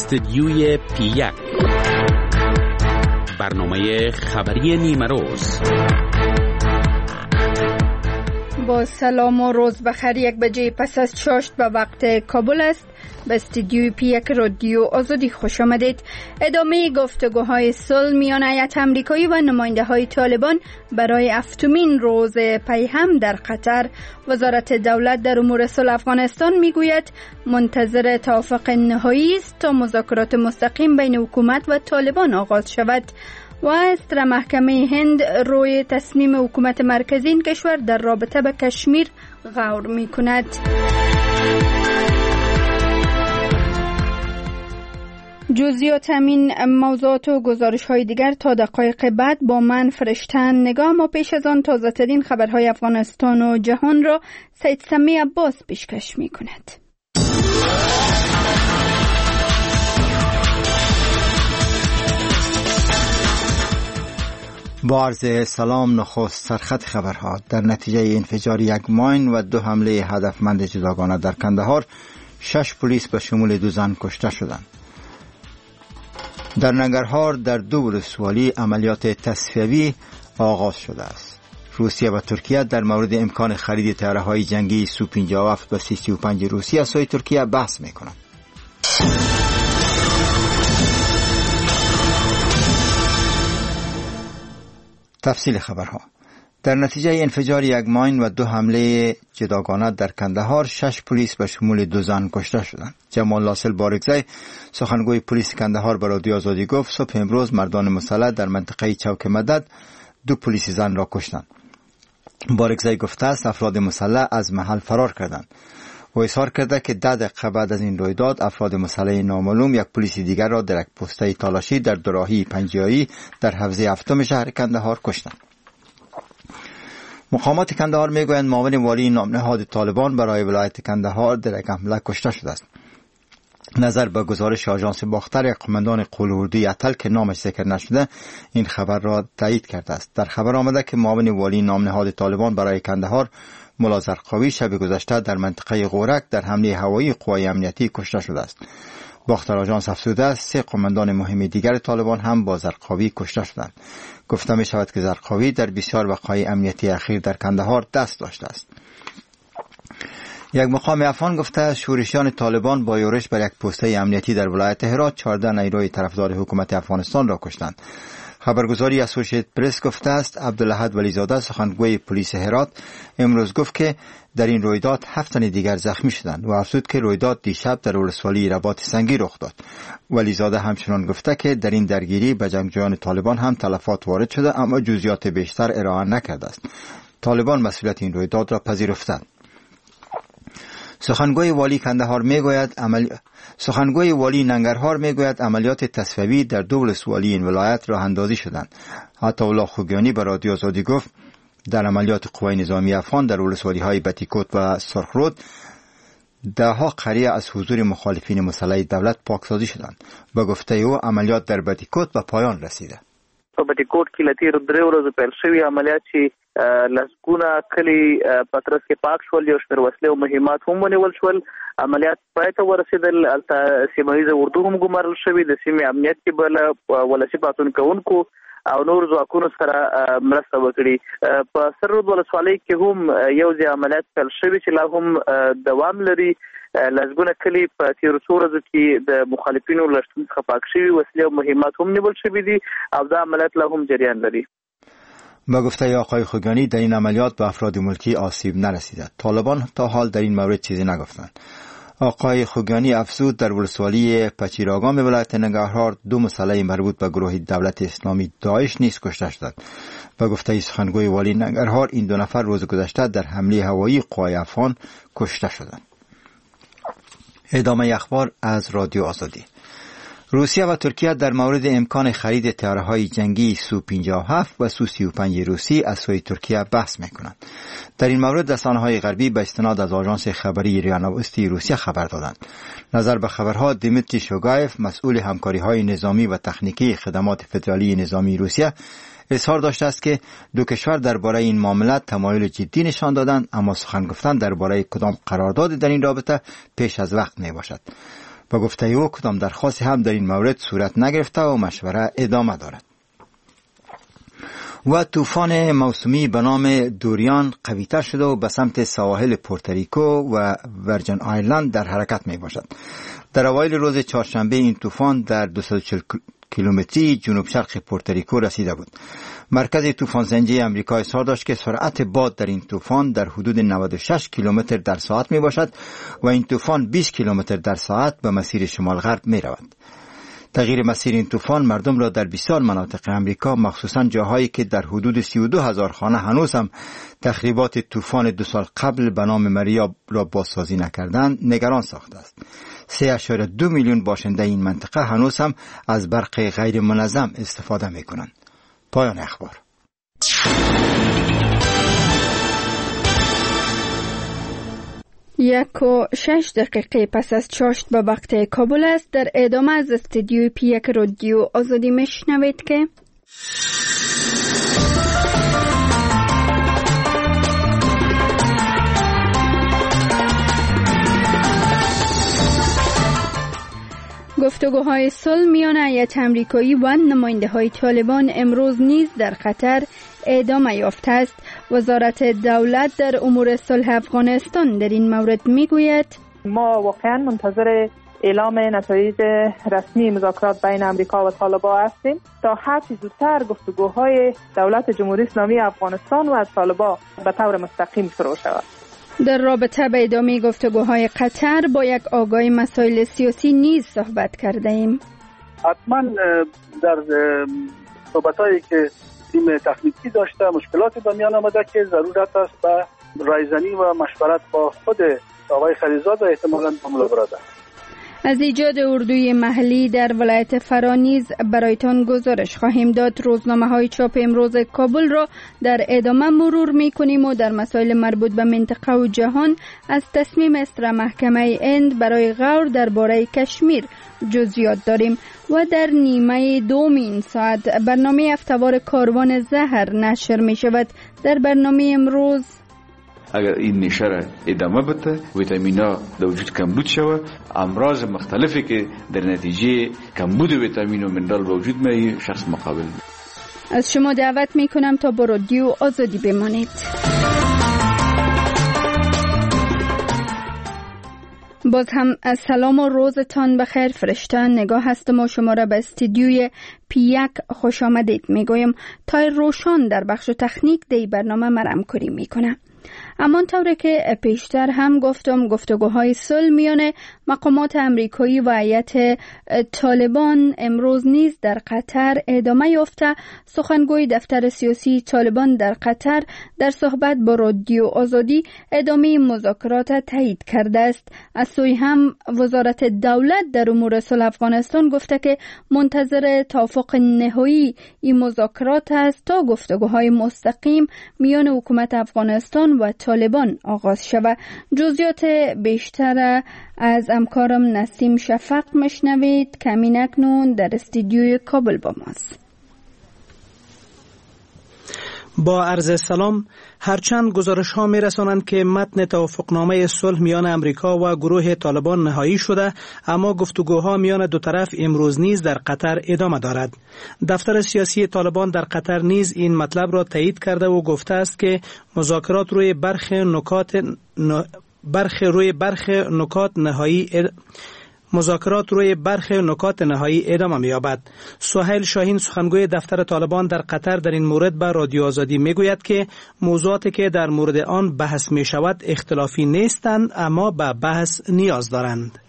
استدیوی P1 برنامه خبری نیمه روز. با سلام و روز بخیر. 1 بجه پس از چاشت به وقت کابل است. به استدیوی P1 رادیو آزادی خوش آمدید. ادامه گفتگوهای صلح میان هیئت آمریکایی و نماینده های طالبان برای 7مین روز پی هم در قطر. وزارت دولت در امور صلح افغانستان میگوید منتظر توافق نهایی است تا مذاکرات مستقیم بین حکومت و طالبان آغاز شود. و استر محکمه هند روی تصمیم حکومت مرکزی این کشور در رابطه به کشمیر غور می کند. جزئیات همین موضوعات و گزارش های دیگر تا دقایق بعد با من فرشتن نگاه. ما پیش از آن تازه ترین خبرهای افغانستان و جهان را سید سمی عباس پیشکش می کند. با عرض سلام. نخست سرخط خبرها. در نتیجه انفجار 1 ماین و 2 حمله هدفمند جداگانه در کندهار 6 پلیس به شمول 2 زن کشته شدند. در ننگرهار در 2 ولسوالی عملیات تصفیوی آغاز شده است. روسیه و ترکیه در مورد امکان خرید طیاره‌های جنگی سو 57 و 35 روسی از سوی ترکیه بحث می‌کنند. تفصیل خبرها. در نتیجه انفجار 1 ماین و 2 حمله جداگانه در کندهار 6 پلیس به شمول 2 زن کشته شدند. جمال ناصر بارگزی سخنگوی پلیس کندهار به رادیو آزادی گفت صبح امروز مردان مسلح در منطقه چوک مدد 2 پلیس زن را کشتند. بارگزی گفته است افراد مسلح از محل فرار کردند. و اظهار کرده که 10 دقیقه بعد از این رویداد افراد مسلح نامعلوم 1 پلیس دیگر را در یک پسته تالاشی در دوراهی پنجایی در حوزه 7 شهر کندهار کشتند. مقامات کندهار میگویند معاون والی نامنهاد طالبان برای ولایت کندهار در یک حمله کشته شده است. نظر به گزارش آژانس باختر، یک قماندان قول‌اردوی اتل که نامش ذکر نشده این خبر را تایید کرده است. در خبر آمده که معاون والی نامنهاد طالبان برای کندهار ملا زرقاوی شب گذشته در منطقه غورک در حمله هوایی قوای امنیتی کشته شده است. باختر آژانس افزوده است 3 قماندان مهم دیگر طالبان هم با زرقاوی کشته شدند. گفته می شود که زرقاوی در بسیار وقایع امنیتی اخیر در کندهار دست داشته است. یک مقام افغان گفته شورشیان طالبان با یورش بر یک پسته امنیتی در ولایت هرات 14 نیروی طرفدار حکومت افغانستان را کشتند. خبرگزاری اسوسییتد پرس گفته است عبدالاحد ولیزاده سخنگوی پلیس هرات امروز گفت که در این رویداد 7 تن دیگر زخمی شدند و افزود که رویداد دیشب در ولسوالی رباط سنگی رخ داد. ولیزاده همچنان گفته که در این درگیری به جنگجویان طالبان هم تلفات وارد شده اما جزئیات بیشتر ارائه نکرده است. طالبان مسئولیت این رویداد را پذیرفتند. سخنگوی والی ننگرهار میگوید عملیات تصفیوی در 2 ولسوالی این ولایت راه اندازی شدند. عطا الله خوگیانی به رادیو آزادی گفت در عملیات قوای نظامی افغان در ولسوالی های بتیکوت و سرخرود 10 قریه از حضور مخالفین مسلح دولت پاکسازی شدند. به گفته او عملیات در بتیکوت به پایان رسیده. په بټیکوټ کې لتیر 3 ورځې پیل شوی عملیات چې لسګونه کلی پترس کې پاک شول، یو شمېر وسلې او مهمات هم ونیول شول. عملیات پای ته ورسېدل. هلته سیمه ییزه اردو هم ګمارل شوي. د سیمې امنیت کې به له ولسي پاڅون کوونکو او نور ځواکونو سره مرسته وکړي. په سرود ولسوالۍ کې هم یو ځای عملیات پیل شوي چې لا هم دوام لري. لسګونه کلی په تیرو څو ورځو کې د مخالفینو له شتون څخه پاک شوي، وسلې او مهمات هم نیول شوي دي او دا عملیات لا هم جریان لري. با گفته آقای خوگانی در این عملیات به افراد ملکی آسیب نرسیده. طالبان تا حال در این مورد چیزی نگفتند. آقای خوگانی افزود در ولسوالی پچیراگام ولایت ننگرهار 2 مسلح مربوط به گروه دولت اسلامی داعش نیز کشته شدند. با گفته سخنگوی والی ننگرهار این 2 نفر روز گذشته در حمله هوایی قوای افغان کشته شدند. ادامه اخبار از رادیو آزادی. روسیه و ترکیه در مورد امکان خرید طیاره‌های جنگی سو 57 و سو 35 روسی از سوی ترکیه بحث می‌کنند. در این مورد رسانه‌های غربی به استناد از آژانس خبری ریا نوستی روسیه خبر دادند. نظر به خبرها دیمیتری شوگایف مسئول همکاری‌های نظامی و تکنیکی خدمات فدرالی نظامی روسیه اظهار داشته است که 2 کشور درباره این معاملات تمایل جدی نشان دادند، اما سخن گفتن درباره کدام قرارداد در این رابطه پیش از وقت می باشد. با گفته او کدام درخواست هم در این مورد صورت نگرفته و مشوره ادامه دارد. و طوفان موسمی به نام دوریان قوی‌تر شده و به سمت سواحل پورتوریکو و ورجن آیلند در حرکت می باشد. در اوایل روز چهارشنبه این طوفان در 240 کیلومتری جنوب شرق پورتوریکو رسیده بود. مرکز طوفان زنجی آمریکا اظهار داشت که سرعت باد در این طوفان در حدود 96 کیلومتر در ساعت می باشد و این طوفان 20 کیلومتر در ساعت به مسیر شمال غرب می رود. تغییر مسیر این طوفان مردم را در بسیار مناطق آمریکا، مخصوصا جاهایی که در حدود 32,000 خانه هنوز هم تخریبات طوفان 2 سال قبل به نام مریا را بازسازی نکردند، نگران ساخته است. 3.2 میلیون باشنده این منطقه هنوز هم از برق غیر منظم استفاده می کنند. پایان اخبار. 1:06 پس از چاشت به وقت کابل است. در ادامه از استودیوی پی1 رادیو آزادی میشنوید که گفتگوهای صلح میان هیئت آمریکایی و نماینده های طالبان امروز نیز در قطر ادامه یافته است. وزارت دولت در امور صلح افغانستان در این مورد میگوید ما واقعا منتظر اعلام نتایج رسمی مذاکرات بین آمریکا و طالبان هستیم تا هر چه زودتر گفتگوهای دولت جمهوری اسلامی افغانستان و طالبان به طور مستقیم شروع شود. در رابطه به ادامه گفتگوهای قطر با یک آگاه مسائل سیاسی نیز صحبت کرده ایم. حتما در صحبت‌هایی که تیم تخنیکی داشته مشکلاتی به میان آمده که ضرورت است به رایزنی و مشورت با خود آقای خلیزاد و احتمالاً با مولا برادر. از ایجاد اردوی محلی در ولایت فرا نیز برایتان گزارش خواهیم داد. روزنامه‌های چاپ امروز کابل را در ادامه مرور می‌کنیم و در مسائل مربوط به منطقه و جهان از تصمیم اصدار محکمه هند برای غور درباره کشمیر جزئیات داریم و در نیمه دوم این ساعت برنامه هفته‌وار کاروان زهر نشر می‌شود. در برنامه امروز اگر این نشر ادامه بده ویتامینا در وجود کمبود شود، امراض مختلفی که در نتیجه کمبود ویتامین و منرال به وجود میاد شخص مقابل. از شما دعوت میکنم تا با رادیو آزادی بمانید. باز هم از سلام و روزتان بخیر فرشته نگاه هستم و شما را به استودیوی پی1 خوش آمدید میگویم. تای روشان در بخش تکنیک دی برنامه مرم کری میکنه. اما طوری که پیشتر هم گفتم گفتگوهای صلح میان مقامات آمریکایی و هیئت طالبان امروز نیز در قطر ادامه یافته. سخنگوی دفتر سیاسی طالبان در قطر در صحبت با رادیو آزادی ادامه مذاکرات تایید کرده است. از سوی هم وزارت دولت در امور صلح افغانستان گفته که منتظر توافق نهایی این مذاکرات است تا گفتگوهای مستقیم میان حکومت افغانستان و طالبان آغاز شود. جزئیات بیشتر از همکارم نسیم شفق مشنوید که همین اکنون در استودیوی کابل با ماست. با عرض سلام، هرچند گزارش ها می رسانند که متن توافقنامه صلح میان امریکا و گروه طالبان نهایی شده، اما گفتگوها میان دو طرف امروز نیز در قطر ادامه دارد. دفتر سیاسی طالبان در قطر نیز این مطلب را تایید کرده و گفته است که مذاکرات روی برخی نکات نهایی ادامه می‌یابد. سهیل شاهین سخنگوی دفتر طالبان در قطر در این مورد به رادیو آزادی میگوید که موضوعاتی که در مورد آن بحث می شود اختلافی نیستند اما به بحث نیاز دارند.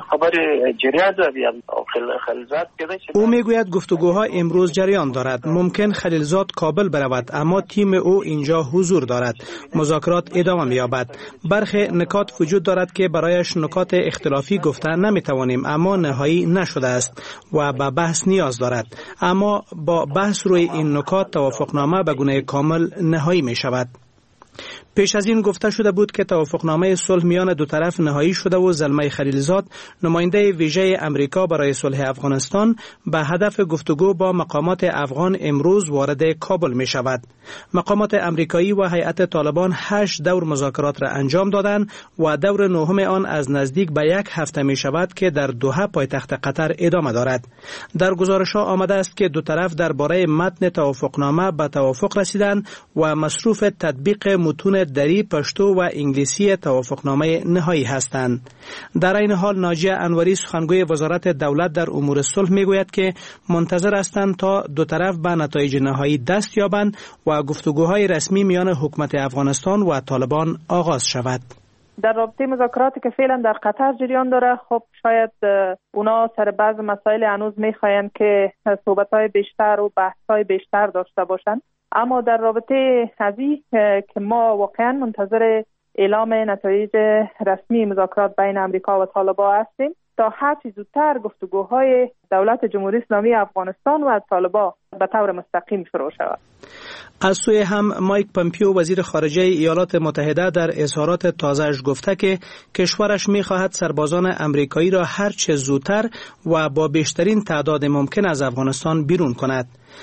او میگوید گفتگوها امروز جریان دارد. ممکن خلیلزاد کابل برود اما تیم او اینجا حضور دارد. مذاکرات ادامه می‌یابد. برخی نکات وجود دارد که برایش نکات اختلافی گفتن نمیتوانیم اما نهایی نشده است و به بحث نیاز دارد. اما با بحث روی این نکات توافقنامه به گونه کامل نهایی می شود. پیش از این گفته شده بود که توافقنامه صلح میان دو طرف نهایی شده و زلمه خلیلزاد نماینده ویژه امریکا برای صلح افغانستان به هدف گفتگو با مقامات افغان امروز وارد کابل می شود. مقامات امریکایی و هیئت طالبان 8 دور مذاکرات را انجام دادند و دور نهم آن از نزدیک به 1 هفته می شود که در دوحه پایتخت قطر ادامه دارد. در گزارش ها آمده است که دو طرف درباره متن توافقنامه به توافق رسیدند و مصروف تطبیق متون دری، پشتو و انگلیسی توافقنامه نهایی هستند. در این حال ناجیه انوری سخنگوی وزارت دولت در امور صلح میگوید که منتظر هستند تا دو طرف به نتایج نهایی دست یابند و گفتگوهای رسمی میان حکومت افغانستان و طالبان آغاز شود. در رابطه مذاکراتی که فعلا در قطر جریان داره، خب شاید اونا سر بعض مسائل هنوز میخواین که صحبت‌های بیشتر و بحث‌های بیشتر داشته باشند، اما در رابطه هذه که ما واقعا منتظر اعلام نتایج رسمی مذاکرات بین امریکا و طالبان هستیم تا هر چه زودتر گفتگوهای دولت جمهوری اسلامی افغانستان و طالبان به طور مستقیم شروع شود. از سوی هم مایک پامپیو وزیر خارجه ایالات متحده در اظهارات تازه‌اش گفته که کشورش می‌خواهد سربازان امریکایی را هر چه زودتر و با بیشترین تعداد ممکن از افغانستان بیرون کند.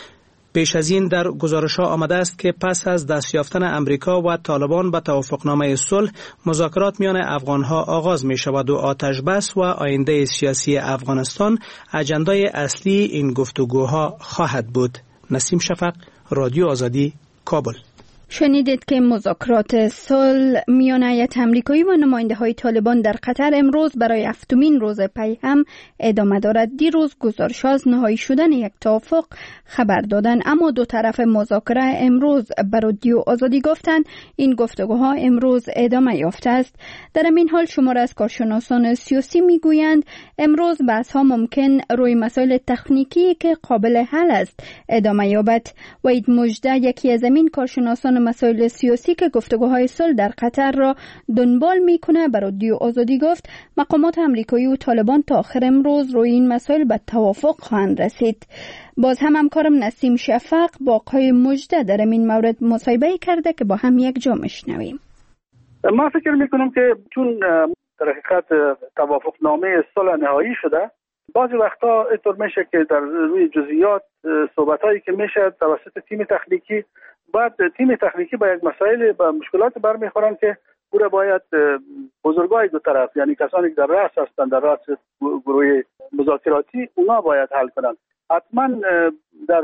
پیش از این در گزارش‌ها آمده است که پس از دست یافتن امریکا و طالبان به توافقنامه صلح، مذاکرات میان افغان‌ها آغاز می‌شود و آتش بس و آینده سیاسی افغانستان اجندای اصلی این گفتگوها خواهد بود. نسیم شفق، رادیو آزادی، کابل. شنیدید که مذاکرات صلح میان هیئت امریکایی و نماینده‌های طالبان در قطر امروز برای 7مین روز پی هم ادامه دارد. دیروز گزارش از نهایی شدن یک توافق خبر دادند، اما دو طرف مذاکره امروز به رادیو آزادی گفتند این گفتگوها امروز ادامه یافته است. در این حال شمار از کارشناسان سیاسی میگویند امروز بحث‌ها ممکن روی مسائل تکنیکی که قابل حل است ادامه یابد. وحید مژده یکی از این کارشناسان مسائل سیاسی که گفتگوهای صلح در قطر را دنبال میکنه بر رادیو آزادی گفت مقامات امریکایی و طالبان تا آخر امروز روی این مسائل به توافق خواهند رسید. باز هم همکارم نسیم شفق با آقای مژده در این مورد مصاحبه کرده که با هم یک جا میشنویم. من فکر میکنم که چون در حقیقت توافقنامه صلح نهایی شده، بعضی وقتا اینطور میشه که در روی جزئیات صحبتایی که میشه توسط تیم تکنیکی، بعد تیم تکنیکی با یک مسائل با مشکلات برمیخورن که پورا باید بزرگای دو طرف، یعنی کسانی که در رأس هستند، در رأس گروه مذاکراتی، اونا باید حل کنن. حتما در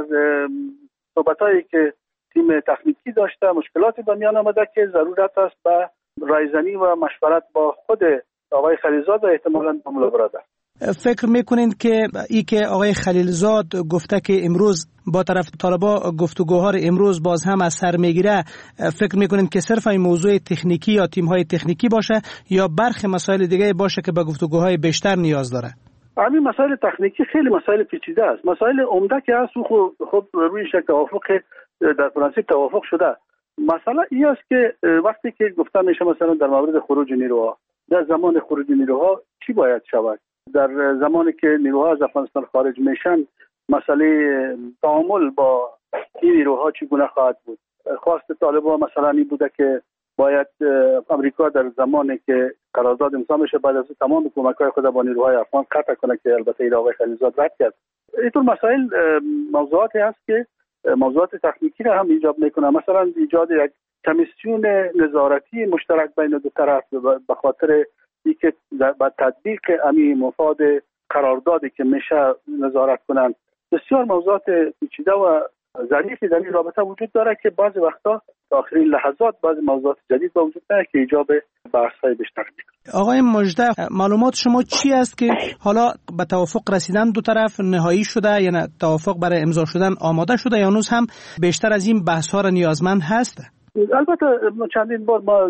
صحبتایی که تیم تکنیکی داشته مشکلاتی به میان آمده که ضرورت است به رایزنی و مشورت با خود آقای خلیلزاد و احتمالاً با مولا برادر. فکر میکنید که ای که آقای خلیلزاد گفته که امروز با طرف طالبان گفتگوها امروز باز هم از سر میگیره، فکر میکنید که صرف این موضوع تکنیکی یا تیم‌های تکنیکی باشه یا برخی مسائل دیگه باشه که به گفتگوهای بیشتر نیاز داره؟ همین مسائل تکنیکی خیلی مسائل پیچیده است. مسائل عمده که هست خب روی شک توافق در پرانسیب توافق شده. مسئله این است که وقتی که گفته میشه مثلا در مورد خروج نیروها، در زمان خروج نیروها چی باید شود؟ در زمانی که نیروها از افغانستان خارج میشن، مسئله تعامل با این نیروها چگونه خواهد بود؟ خواست طالبان مثلا این بوده که باید امریکا در زمانی که قرارداد امضا میشه بعد از تمام کمک‌های خود با نیروهای افغان قطع کنه که البته این آقای خلیلزاد رد کرد. اینطور مسائل موضوعاتی هست که موضوعات تکنیکی را هم ایجاب میکنه، مثلا ایجاد یک کمیسیون نظارتی مشترک بین دو طرف به خاطر اینکه با تطبیق همین مفاد قراردادی که میشه نظارت کنند. بسیار موضوعات پیچیده و ظریفی در این رابطه وجود داره که بعضی وقتا تا آخرین لحظات بعضی موضوعات جدید با وجود داره که ایجاب بحث‌های بیشتر میکنه. آقای مژده، معلومات شما چی است که حالا به توافق رسیدن دو طرف نهایی شده، یعنی توافق برای امضا شدن آماده شده یا هنوز هم بیشتر از این بحث‌ها را نیازمند هست؟ البته چندین بار ما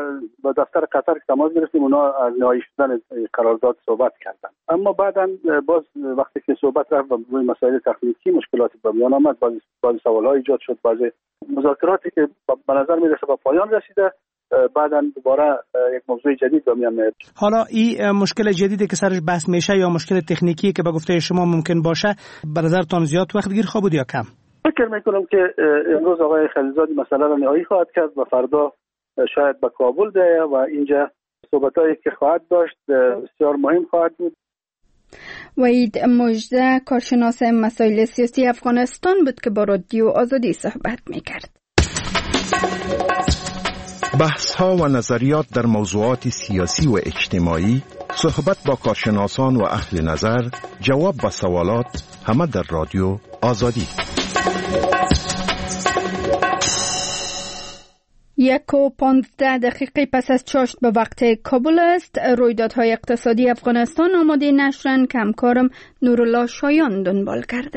با دفتر قطر تماس گرفتیم، اونا از نهایی شدن قرارداد صحبت کردن، اما بعداً باز وقتی که صحبت رفت روی مسائل تکنیکی مشکلاتی به میان آمد، بعضی سوال‌ها ایجاد شد، بعضی مذاکراتی که به نظر میرسه به پایان رسیده، بعداً دوباره یک موضوع جدید به میان میاد. حالا این مشکل جدیدی که سرش بحث میشه یا مشکل تکنیکی که به گفته شما ممکن باشه، به نظرتان زیاد وقت گیر بود یا کم؟ فکر میکنم که امروز آقای خلیلزاد مسئله را نهایی خواهد کرد و فردا شاید به کابل بیاید و اینجا صحبتایی که خواهد داشت بسیار مهم خواهد بود. وحید مژده کارشناس مسائل سیاسی افغانستان بود که با رادیو آزادی صحبت میکرد. بحث ها و نظریات در موضوعات سیاسی و اجتماعی، صحبت با کارشناسان و اهل نظر، جواب به سوالات، همه در رادیو آزادی. 1:15 پس از چاشت به وقت کابل است. رویدادهای اقتصادی افغانستان آماده نشرن که همکارم نورالله شایان دنبال کرده.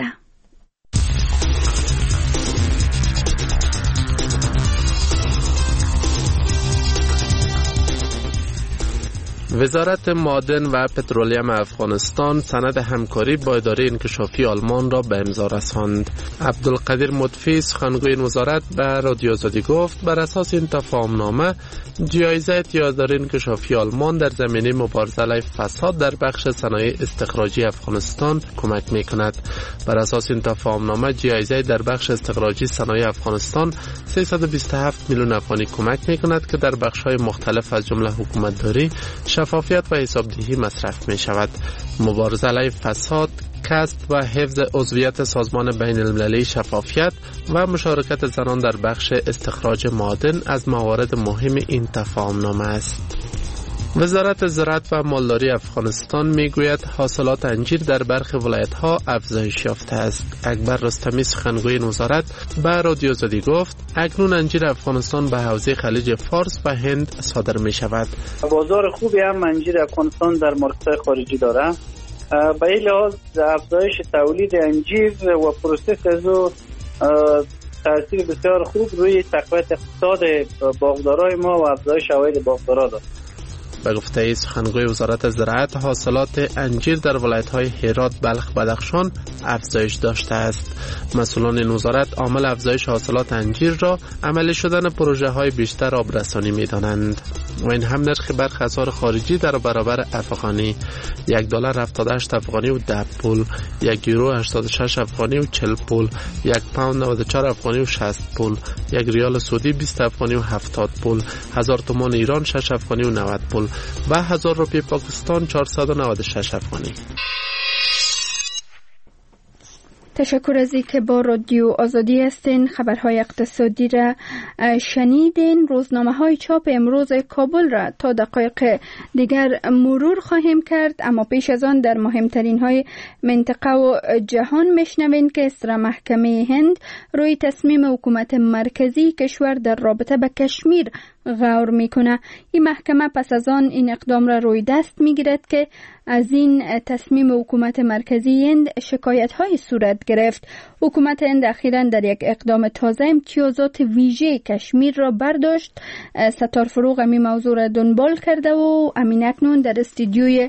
وزارت معدن و پترولیم افغانستان سند همکاری با اداره انکشافی آلمان را به امضا رساند. عبدالقدیر مطفی سخنگوی این وزارت به رادیو آزادی گفت بر اساس این تفاهمنامه جایزه اداره انکشافی آلمان در زمینه مبارزه علیه فساد در بخش صنایع استخراجی افغانستان کمک می‌کند. بر اساس این تفاهمنامه جایزه در بخش استخراجی صنایع افغانستان 327 میلیون افغانی کمک می‌کند که در بخش‌های مختلف از جمله حکومتداری، شفافیت و حسابدهی مصرف می شود. مبارزه علیه فساد، کسب و حفظ عضویت سازمان بین المللی شفافیت و مشارکت زنان در بخش استخراج معادن از موارد مهم این تفاهمنامه است. وزارت زراعت و مالداری افغانستان میگوید حاصلات انجیر در برخی ولایت‌ها افزایش یافته است. اکبر رستمی سخنگوی این وزارت به رادیو آزادی گفت اکنون انجیر افغانستان به حوزه خلیج فارس و هند صادر می شود. بازار خوبی هم انجیر افغانستان در مارکت‌های خارجی داره. به این لحاظ افزایش تولید انجیر و پروسس از او تاثیر بسیار خوب روی تقویت اقتصاد باغدارای ما و افزایش عواید باغدارا دارد. به گفته سخنگوی وزارت زراعت حاصلات انجیر در ولایت‌های هرات، بلخ، بدخشان افزایش داشته است. مسئولان این وزارت عامل افزایش حاصلات انجیر را عملی شدن پروژه‌های بیشتر آبرسانی می‌دانند. و این هم نرخ برخی اسعار خارجی در برابر افغانی: $1 78 افغانی و 10 پول، €1 86 افغانی و 40 پول، £1 94 افغانی و 60 پول، $1 سعودی 20 افغانی و 70 پول، 1000 تومان ایران 6 افغانی و 90 پول و 1000 روپیه پاکستان 496 افغانی. تشکر از اینکه با رادیو آزادی هستین. خبرهای اقتصادی را شنیدین. روزنامه‌های چاپ امروز کابل را تا دقایق دیگر مرور خواهیم کرد، اما پیش از آن در مهمترین های منطقه و جهان میشنوین که سر محکمه هند روی تصمیم حکومت مرکزی کشور در رابطه با کشمیر غور میکنه. این محکمه پس از آن این اقدام را روی دست میگیرد که از این تصمیم حکومت مرکزی هند شکایت های صورت گرفت. حکومت هند اخیراً در یک اقدام تازه امتیازات ویژه کشمیر را برداشت. ستار فروغ امی موضوع را دنبال کرده و امین اکنون در استودیوی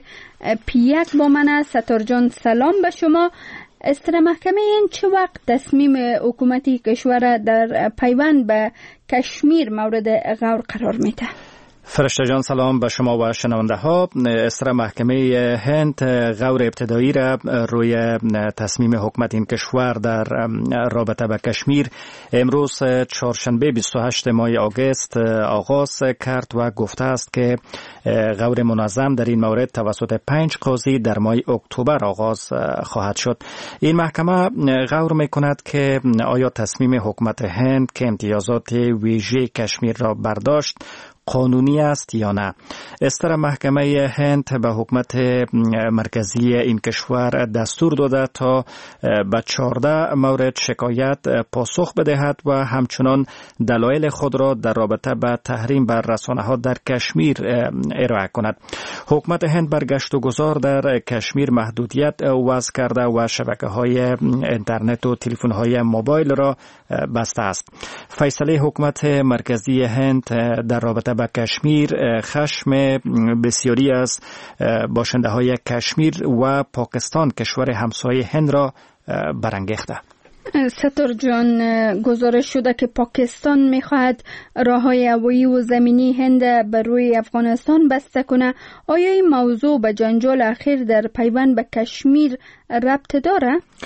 P1 با من است. ستار جان سلام به شما. استر محکمه این چه وقت تصمیم حکومتی کشور در پیوند به کشمیر مورد غور قرار میده؟ فرشته جان سلام به شما و شنونده ها. استر محکمه هند غور ابتدایی را روی تصمیم حکومت این کشور در رابطه با کشمیر امروز چهارشنبه 28 ماه آگوست آغاز کرد و گفته است که غور منظم در این مورد توسط 5 قاضی در ماه اکتبر آغاز خواهد شد. این محکمه غور میکند که آیا تصمیم حکومت هند که امتیازات ویژه کشمیر را برداشت قانونی است یا نه. استر محکمه هند به حکومت مرکزی این کشور دستور داده تا به 14 مورد شکایت پاسخ بدهد و همچنان دلایل خود را در رابطه با تحریم بر رسانه‌ها در کشمیر ارائه کند. حکومت هند بر گشت و گذار در کشمیر محدودیت وضع کرده و شبکه‌های اینترنت و تلفن‌های موبایل را بسته است. فیصله حکومت مرکزی هند در رابطه با کشمیر خشم بسیاری از باشنده های کشمیر و پاکستان کشور همسایه هند را برانگیخته. ستار جان، گزارش شده که پاکستان میخواهد راههای هوایی و زمینی هند بر روی افغانستان بسته کنه. آیا این موضوع به جنجال اخیر در پیوند به کشمیر ربط داره؟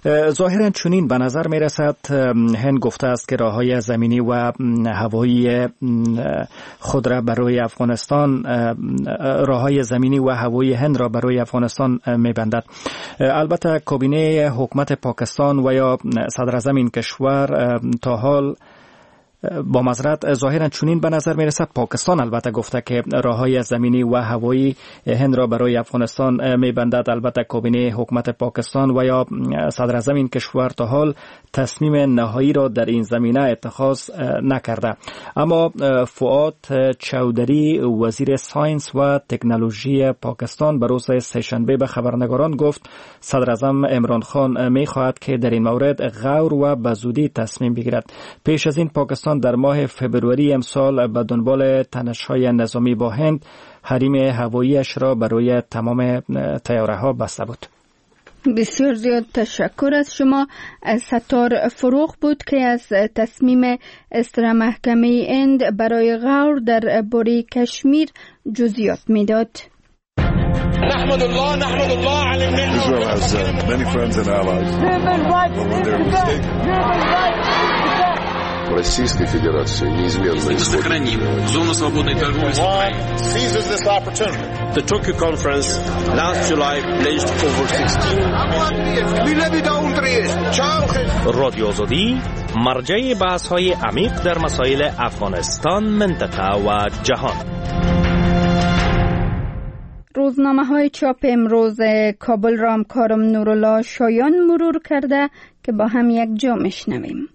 ظاهرا چنین به نظر می رسد. هند گفته است که راههای زمینی و هوایی خود را برای افغانستان، راههای زمینی و هوایی هند را برای افغانستان می بندد. البته کابینه حکومت پاکستان و یا صدر اعظم این کشور تا حال با معذرت ظاهرا چنین به نظر می رسد. پاکستان البته گفته که راههای زمینی و هوایی هند را برای افغانستان می بندد. البته کابینه حکومت پاکستان و یا صدر اعظم این کشور تا حال تصمیم نهایی را در این زمینه اتخاذ نکرده. اما فؤاد چودری وزیر ساینس و تکنولوژی پاکستان به روز سه‌شنبه به خبرنگاران گفت صدر اعظم عمران خان می خواهد که در این مورد غور و به زودی تصمیم بگیرد. پیش از این پاکستان در ماه فبروری امسال به دنبال تنش‌های نظامی با هند حریم هواییش را برای تمام طیاره‌ها بسته بود. بسیار زیاد تشکر از شما. ستار فروغ بود که از تصمیم اصدار محکمه هند برای غور در باره کشمیر جزئیات میداد. نحمد الله على Israel has many friends and allies. But when they're mistaken, Российской Федерации неизменно сохраним зону свободной торговли с Украиной. seizes this opportunity. The Tokyo conference last July pledged over 16 رادیو آزادی مرجع بحث‌های عمیق در مسائل افغانستان، منطقه و جهان. روزنامه‌های چاپ امروز کابل را همکارم نورالله شایان مرور کرده که با هم یک جا میشنویم.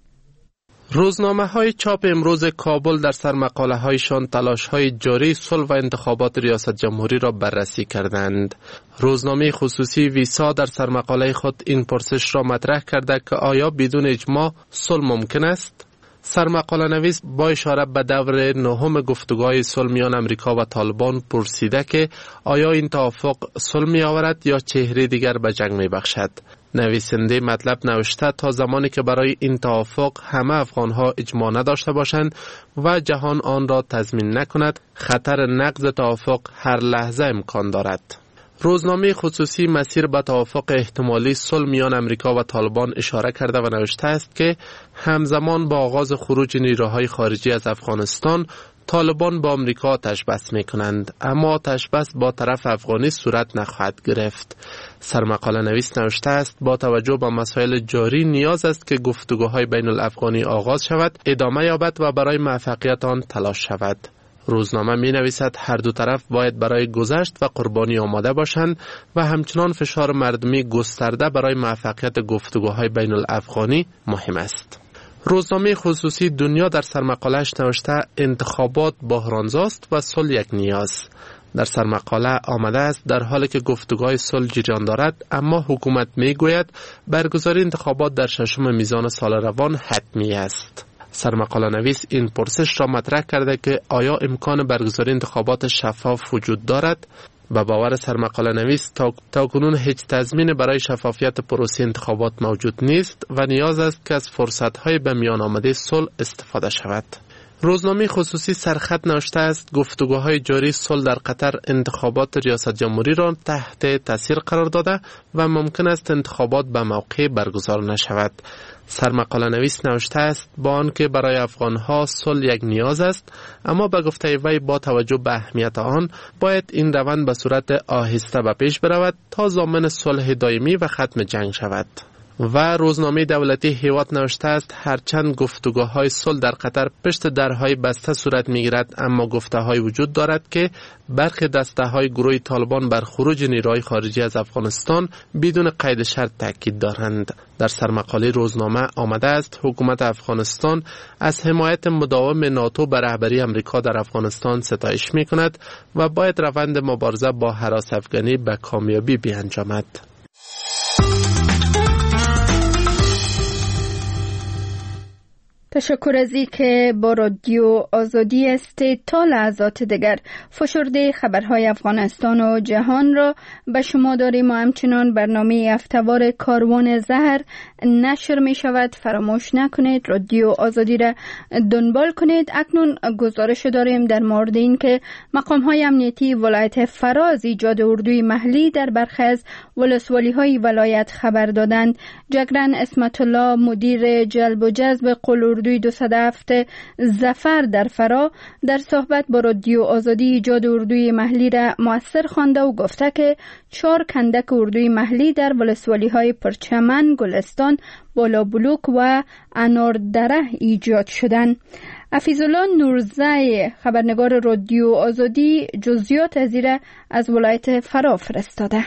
روزنامه‌های چاپ امروز کابل در سرمقاله‌هایشان تلاش‌های جاری صلح و انتخابات ریاست جمهوری را بررسی کردند. روزنامه خصوصی ویسا در سرمقاله خود این پرسش را مطرح کرده که آیا بدون اجماع صلح ممکن است؟ سرمقاله نویس با اشاره به دور نهم گفتگوهای صلح میان امریکا و طالبان پرسیده که آیا این توافق صلح می آورد یا چهره دیگر به جنگ می بخشد. نویسنده مطلب نوشته تا زمانی که برای این توافق همه افغانها اجماع نداشته باشند و جهان آن را تضمین نکند، خطر نقض توافق هر لحظه امکان دارد. روزنامه خصوصی مسیر به توافق احتمالی صلح میان امریکا و طالبان اشاره کرده و نوشته است که همزمان با آغاز خروج نیروهای خارجی از افغانستان، طالبان با امریکا آتش بس می کنند، اما آتش بس با طرف افغانی صورت نخواهد گرفت. سرمقاله نویس نوشته است با توجه به مسائل جاری نیاز است که گفتگوهای بین الافغانی آغاز شود، ادامه یابد و برای موفقیت آن تلاش شود. روزنامه می نویسد هر دو طرف باید برای گذشت و قربانی آماده باشند و همچنان فشار مردمی گسترده برای موفقیت گفتگوهای بین الافغانی مهم است. روزنامه خصوصی دنیا در سرمقاله‌اش نوشته انتخابات بحرانزاست و صلح یک نیاز. در سرمقاله آمده است در حالی که گفتگوهای صلح جریان دارد، اما حکومت می گوید برگزاری انتخابات در 6 میزان سال روان حتمی است. سرمقاله نویس این پرسش را مطرح کرده که آیا امکان برگزاری انتخابات شفاف وجود دارد؟ و باور سرمقاله نویس تا کنون هیچ تضمین برای شفافیت پروسه انتخابات موجود نیست و نیاز است که از فرصت‌های به میان آمده صلح استفاده شود. روزنامه خصوصی سرخط نوشته است گفتگوهای جاری صلح در قطر انتخابات ریاست جمهوری را تحت تاثیر قرار داده و ممکن است انتخابات به موقع برگزار نشود. سرمقاله نویس نوشته است با آنکه برای افغانها صلح یک نیاز است، اما به گفته وی با توجه به اهمیت آن باید این روند به صورت آهسته به پیش برود تا ضامن صلح دائمی و ختم جنگ شود. و روزنامه دولتی هیوات نوشته است هرچند گفتگوهای صلح در قطر پشت درهای بسته صورت میگیرد، اما گفته‌های وجود دارد که برخی دسته‌های گروه طالبان بر خروج نیروهای خارجی از افغانستان بدون قید شرط تاکید دارند. در سرمقاله روزنامه آمده است حکومت افغانستان از حمایت مداوم ناتو بر رهبری امریکا در افغانستان ستایش می‌کند و باید روند مبارزه با هراس افغانی به کامیابی بیانجامد. تشکر از این که با رادیو آزادی است. تا لحظات دیگر فشرده خبرهای افغانستان و جهان را به شما داریم و همچنان برنامه هفته‌وار کاروان زهر نشر می شود. فراموش نکنید رادیو آزادی را دنبال کنید. اکنون گزارش داریم در مورد این که مقام‌های امنیتی ولایت فرا از ایجاد اردوی محلی در برخی از ولسوالی‌های ولایت خبر دادند. جگرن اسمت الله مدیر جلب و جذب قول اردوی 207 ظفر در فرا در صحبت با رادیو آزادی ایجاد اردوی محلی را مؤثر خوانده و گفته که 4 کندک اردوی محلی در ولسوالی‌های پرچمن، گلستان، بالا بلوک و اناردره ایجاد شدند. حفیظالله نورزی خبرنگار رادیو آزادی جزئیات از این را از ولایت فرا فرستاده.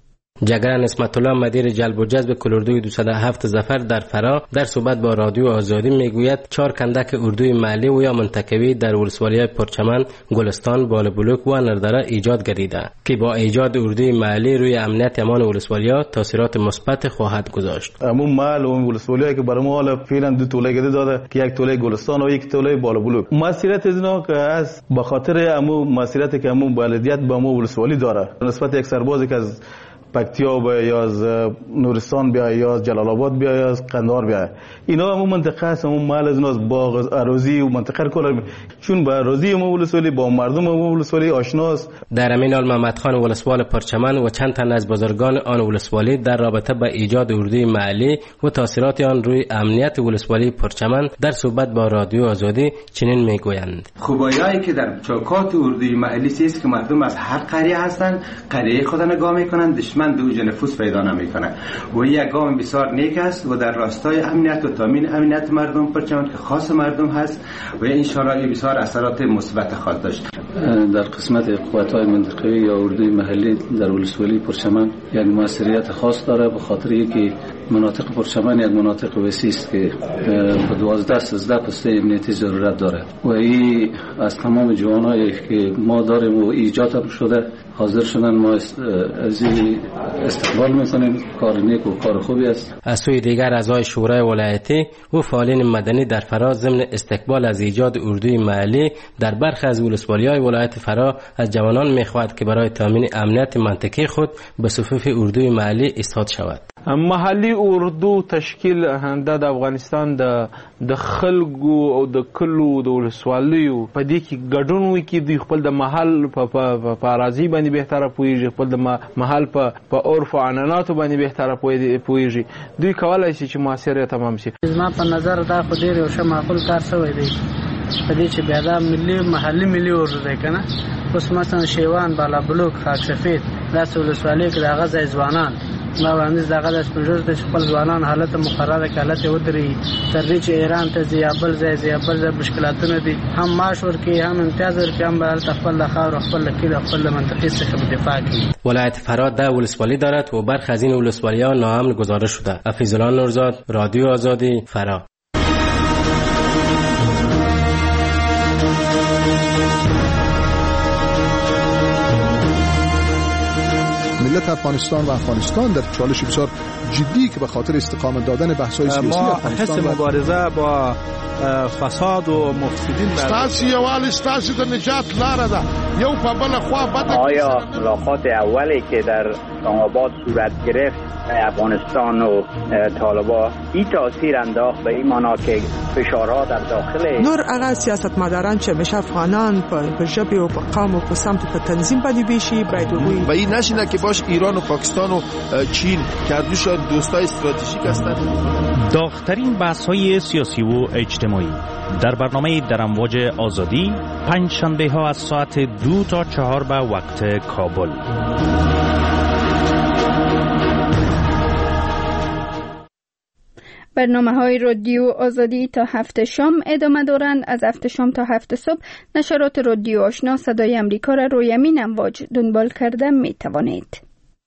جگرن اسمت الله مدیر جلب و جذب کل اردوی 207 ظفر در فرا در صحبت با رادیو آزادی میگوید 4 کندک اردوی محلی و یا منطقوی در ولسوالی پرچمن، گلستان، بالا بلوک و نردره ایجاد گردیده که با ایجاد اردوی محلی روی امنیت امان ولسوالی‌ها تاثیرات مثبت خواهد گذاشت. همون محل و ولسوالی‌ها که برای ما حالا فعلا 2 توله گده داده که 1 توله گلستان و 1 توله بالا بلوک. مسئولیت از اینا که از به خاطر همون مسئولیتی که همون بلدیت به ما ولسوالی داره نسبت یک سربازی که از پکتیا بیا یا از نورستان بیا یا از جلال آباد بیا یا از قندهار بیا، اینا همون منطقه است، همون محل از ایناست، باغ اراضی و منطقه کلا چون با اراضی ما ولسوالی با مردم ما ولسوالی آشناست. در همین حال محمد خان ولسوال پرچمن و چند تن از بزرگان آن ولسوالی در رابطه با ایجاد اردوی محلی و تاثیرات آن روی امنیت ولسوالی پرچمن در صحبت با رادیو آزادی چنین میگویند. خوبیایی که در چوکات اردوی محلی است که مردم از هر قریه هستند، قریه خود نگاه میکنند، دشمن دوج نفوذ پیدا نمیکنه و یک گام بسیار نیک است و در راستای امنیت و تامین امنیت مردم پرچمن که خاص مردم هست و این شورای بسیار اثرات مثبت خواهد داشت. در قسمت قوت‌های منطقه‌ای یا اردوی محلی در ولسوالی پرچمن یک موثریت خاص داره به خاطر اینکه مناطق پرچمن یک مناطق وسیع است که به 12-13 پسته امنیتی ضرورت داره و این از تمام جوانایی که ما داریم و ایجاد شده حاضر شدن، ما از این استقبال میکنیم. کار نیک و کار خوبی است. از سوی دیگر اعضای شورای ولایتی و فعالین مدنی در فرا ضمن استقبال از ایجاد اردوی محلی در برخی از ولسوالی‌های ولایت فرا از جوانان میخواهد که برای تامین امنیت منطقه خود به صفوف اردوی محلی اسناد شود. محلي اردو تشکیل د افغانستان د خلکو او د کلو د ولسوالیو په دې کې ګډون وي کې دوی خپل د محل په اراضي باندې بهتره پوهیږي، خپل د محل په عرف او عنعناتو باندې بهتره پوهیږي. دوی کولای شي چې موثر تمام شي. زما په نظر دا خو ډېر یو ښه معقول کار شوی دی په دې چې بیا دا محلي اردو دی که نه. اوس مثلا شیوان، بالا بلوک، خاک سفید داسې ولسوالۍ کې د هغه ځای ځوانان ما وړاندیز دغه د سپنجر ته خپل ځوانان حالت مقرره کې حالت ودرېږي تر دې چې ایران ته ځي یا بل ځای مشکلاتونه دي، هم معاش ورکوي، هم امتیاز ورکوي، هم به هلته خپل د خاورو، خپل د کلي، خپل د منطقې څخه دفاع کوي. ولایت فرا 10 ولسوالی دارد و برخی از این ولسوالی‌ها ناامن گزارش شده. حفیظالله نورزاد، رادیو آزادی، فرا. ملت افغانستان و افغانستان در چالش بسیار جدی که به خاطر استقامت دادن بحث‌های سیاسی افغانستان حس مبارزه با فساد و مفسدین ستاسو یوال ستاسو د نجات لاره ده. یو په بل خوا بد. آیا ملاقات اولی که در اسلام‌آباد صورت گرفت افغانستان و طالبان این تاثیر انداخت به این معنا که فشارها در داخل نور هغه سیاستمداران چې مشه افغانان په ژبه او په قوم او په سمت په تنظیم باندې بشي باید وي و این نشینه که باش ایران و پاکستان و چین که دوشان دوستای استراتژیک هستند. داغ‌ترین بحث‌های سیاسی و اجتماعی در برنامه در امواج آزادی پنج شنبه ها از ساعت 2 تا 4 به وقت کابل. برنامه‌های رادیو آزادی تا 7 شام ادامه دارند. از 7 شام تا 7 صبح نشرات رادیو آشنا صدای امریکا را روی همین امواج دنبال کرده می توانید.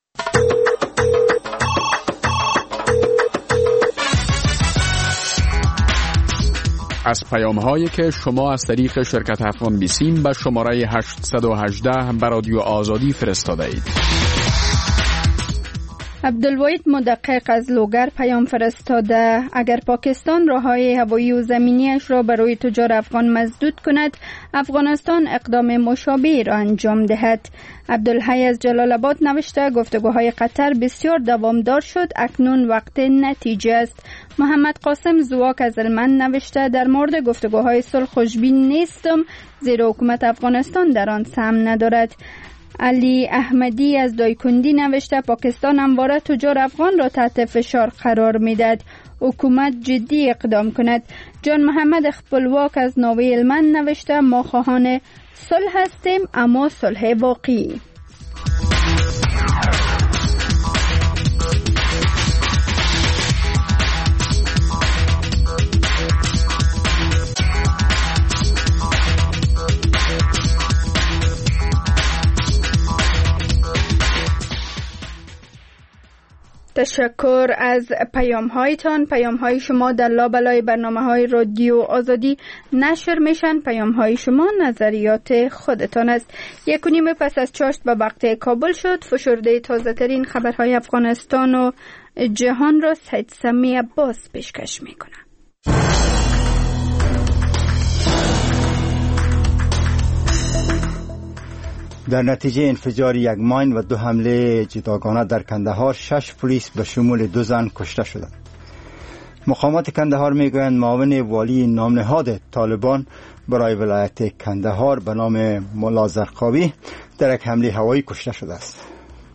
از پیام‌هایی که شما از طریق شرکت افغان بیسیم به شماره 818 به رادیو آزادی فرستاده اید. عبدالواحد مدقق از لوگر پیام فرستاده اگر پاکستان راههای هوایی و زمینیش را برای تجار افغان مسدود کند، افغانستان اقدام مشابه را انجام دهد. عبدالحی از جلال آباد نوشته گفتگوهای قطر بسیار دوامدار شد، اکنون وقت نتیجه است. محمد قاسم زواک از هلمند نوشته در مورد گفتگوهای صلح خوشبین نیستم، زیرا حکومت افغانستان در آن سهم ندارد. علی احمدی از دایکندی نوشته پاکستان همواره تجار افغان را تحت فشار قرار میدهد، حکومت جدی اقدام کند. جان محمد خپلواک از ناوه هلمند نوشته ما خواهان صلح هستیم، اما صلح واقعی. تشکر از پیام هایتان. پیام های شما در لابلای برنامه های رادیو آزادی نشر میشن. پیام های شما نظریات خودتان است. 1:30 پس از چاشت به وقت کابل شد. فشرده تازه ترین خبرهای افغانستان و جهان را سید سمی عباس پیشکش میکنه. در نتیجه انفجار یک ماین و 2 حمله جداگانه در کندهار 6 پلیس به شمول 2 زن کشته شدند. مقامات کندهار میگویند معاون والی نامنهاد طالبان برای ولایت کندهار به نام ملا زرقاوی در یک حمله هوایی کشته شده است.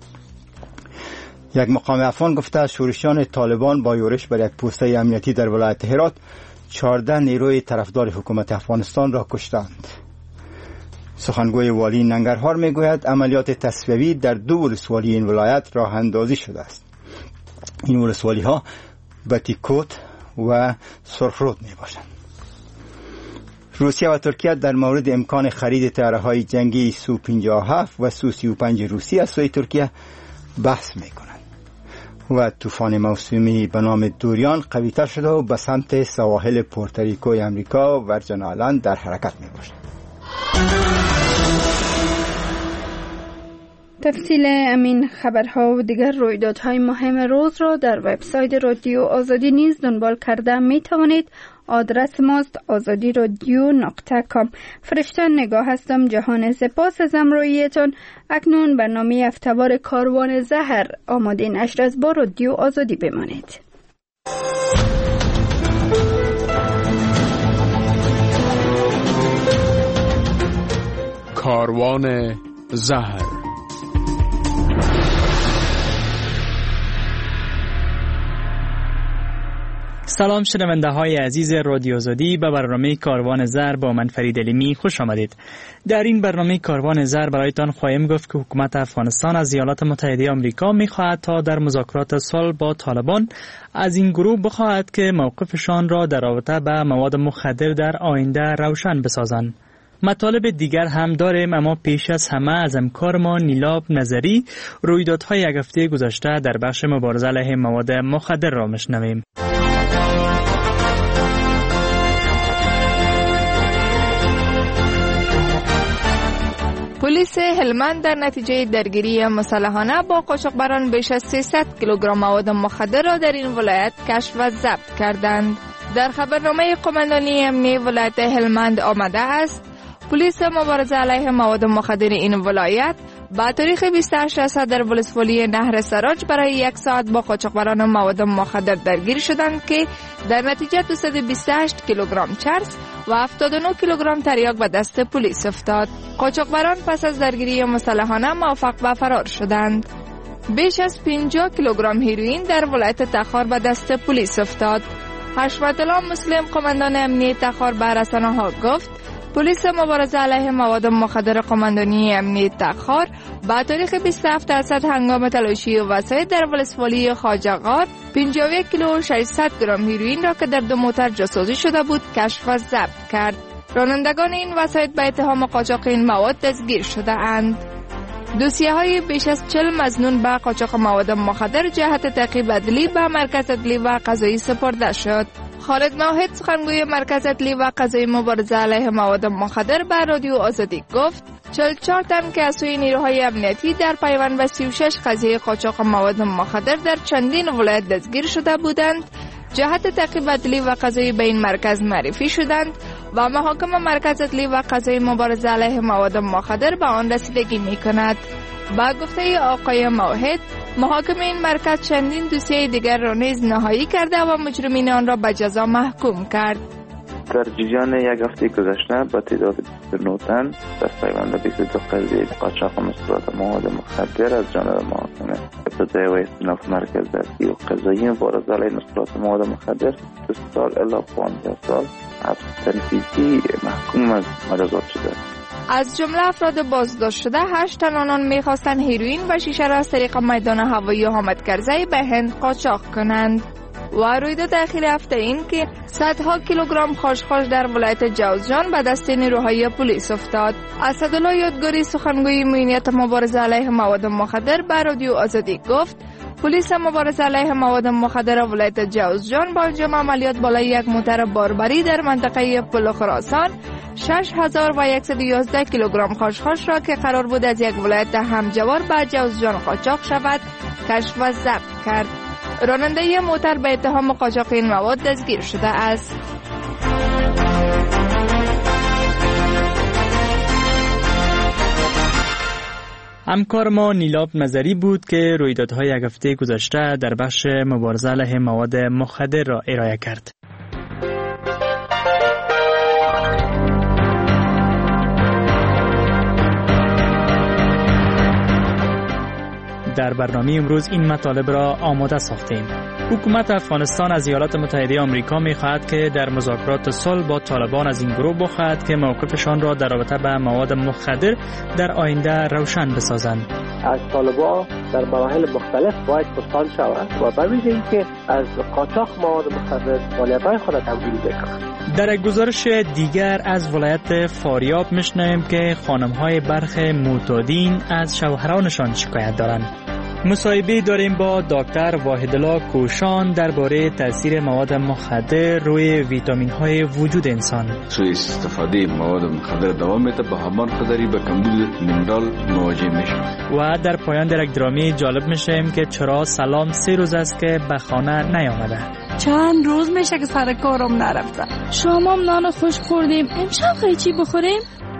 یک مقام افغان گفته شورشیان طالبان با یورش بر یک پوسته امنیتی در ولایت هرات 14 نیروی طرفدار حکومت افغانستان را کشتند. سخنگوی والی ننگرهار میگوید عملیات تصفیوی در 2 ولسوالی این ولایت راه اندازی شده است. این ولسوالی ها بتیکوت و سرخرود می باشند. روسیه و ترکیه در مورد امکان خرید طیاره‌های جنگی سو 57 و سو 35 روسی از سوی ترکیه بحث می کنند و طوفان موسمی به نام دوریان قوی‌تر شده و به سمت سواحل پورتوریکو امریکا و ورجن آیلند در حرکت می باشد. تفصیل امین خبرها و دیگر رویدادهای مهم روز را در وبسایت رادیو آزادی نیز دنبال کرده می توانید. آدرس ماست azadiradio.com. فرشته نگاه هستم. جهان سپاس از همراهیتان. اکنون برنامه هفته‌وار کاروان زهر آماده نشر است. با رادیو آزادی بمانید. کاروان زهر. سلام شنونده های عزیز رادیو آزادی، به برنامه کاروان زر با من فرید علیمی خوش آمدید. در این برنامه کاروان زر برایتان خواهیم گفت که حکومت افغانستان از ایالات متحده آمریکا می‌خواهد تا در مذاکرات صلح با طالبان از این گروه بخواهد که موقفشان را در رابطه با مواد مخدر در آینده روشن بسازند. مطالب دیگر هم داریم، اما پیش از همه از همکار ما نیلاب نظری رویدادهای یک هفته گذشته در بخش مبارزه علیه مواد مخدر را میشنویم. پلیس هلمند در نتیجه درگیری مسلحانه با قاچاقبران بیش از 300 کیلوگرم مواد مخدر را در این ولایت کشف و ضبط کردند. در خبرنامه قماندانی امنیتی ولایت هلمند آمده است پلیس مبارزه علیه مواد مخدر این ولایت با تاریخ 28 اسد در ولسوالی نهر سراج برای 1 ساعت با قاچاقبران مواد مخدر درگیر شدند که در نتیجه 228 کیلوگرم چرس و 79 کیلوگرم تریاک به دست پلیس افتاد. قاچاقبران پس از درگیری مسلحانه موفق به فرار شدند. بیش از 50 کیلوگرم هیروئین در ولایت تخار به دست پلیس افتاد. حشمت الله مسلم قماندان امنیتی تخار به رسانه‌ها گفت پلیس مبارزه علیه مواد مخدر قماندانی امنیتی تخار با تاریخ 27 اسد هنگام تلاشی وسایل در ولسوالی خواجه‌غار 51 کیلو و 600 گرم هیروئین را که در 2 موتر جاسازی شده بود کشف و ضبط کرد. رانندگان این وسایل به اتهام قاچاق این مواد دستگیر شده اند. دوسیه های بیش از 40 مظنون به قاچاق مواد مخدر جهت تعقیب عدلی به مرکز عدلی و قضایی سپرده شد. خالد ناهد سخنگوی مرکز عدلی و قضایی مبارزه علیه مواد مخدر به رادیو آزادی گفت 44 تن که از سوی نیروهای امنیتی در پیوند به 36 قضیه قاچاق مواد مخدر در چندین ولایت دستگیر شده بودند، جهت تعقیب عدلی و قضایی به این مرکز معرفی شدند و محاکم مرکز عدلی و قضایی مبارزه علیه مواد مخدر به آن رسیدگی می کند. با گفته آقای موحد، محاکم این مرکز چندین دوسیه دیگر را نیز نهایی کرده و مجرمین آن را به جزا محکوم کرد. در جریان یک هفته گذشته با تعداد 29 تن دست پیوند 22 قضیه قاچاق مسکرات مواد مخدر از جانب محاکم ابتدایی و استیناف مرکز دستی و قضایی مبارزه علیه مسکرات مواد مخدر 2 سال الی 15 سال حبس تنفیذی محکوم از مجازات شده. از جمله افراد بازداشت شده 8 تن آنان می‌خواستند هیروئین و شیشه را از طریق میدان هوایی حامد کرزی به هند قاچاق کنند. و رویداد اخیر هفته این که صدها کیلوگرم خاشخاش در ولایت جوزجان به دست نیروهای پلیس افتاد. اسدالله یادگاری سخنگوی امنیت مبارزه علیه مواد مخدر به رادیو آزادی گفت پلیس مبارزه علیه مواد مخدر ولایت جوزجان با انجام عملیات بالای یک موتر باربری در منطقه پل خراسان 6111 کیلوگرم خاشخاش را که قرار بود از یک ولایت همجوار به جوزجان قاچاق شود کشف و ضبط کرد. راننده موتر به اتهام قاچاق این مواد دستگیر شده است. همکار ما نیلاب نظری بود که رویدادهای یک هفته گذشته در بخش مبارزه علیه مواد مخدر را ارائه کرد. در برنامه امروز این مطالب را آماده ساختیم. حکومت افغانستان از ایالات متحده آمریکا می‌خواهد که در مذاکرات صلح با طالبان از این گروه بخواهد که موقفشان را در رابطه با مواد مخدر در آینده روشن بسازند. از طالبان در مراحل مختلف باید پرسان شود و به ویژه اینکه از قاچاق مواد مخدر فعالیت‌های خود تمویل بکنند. در یک گزارش دیگر از ولایت فاریاب می‌شنویم که خانم‌های برخ معتادین از شوهرانشان شکایت دارند. مصاحبه داریم با دکتر واحدالله کوشان درباره تاثیر مواد مخدر روی ویتامین‌های وجود انسان. سوء استفاده مواد مخدر دوام می‌یابد به همان قدری به کمبود مینرال مواجه میشه. و در پایان در یک درامی جالب میشیم که چرا سلام 3 روز است که به خانه نیامده. چند روز میشه که سر کارم نرفتم. شامم نان خوش خوردیم. امشب قیچی بخوریم؟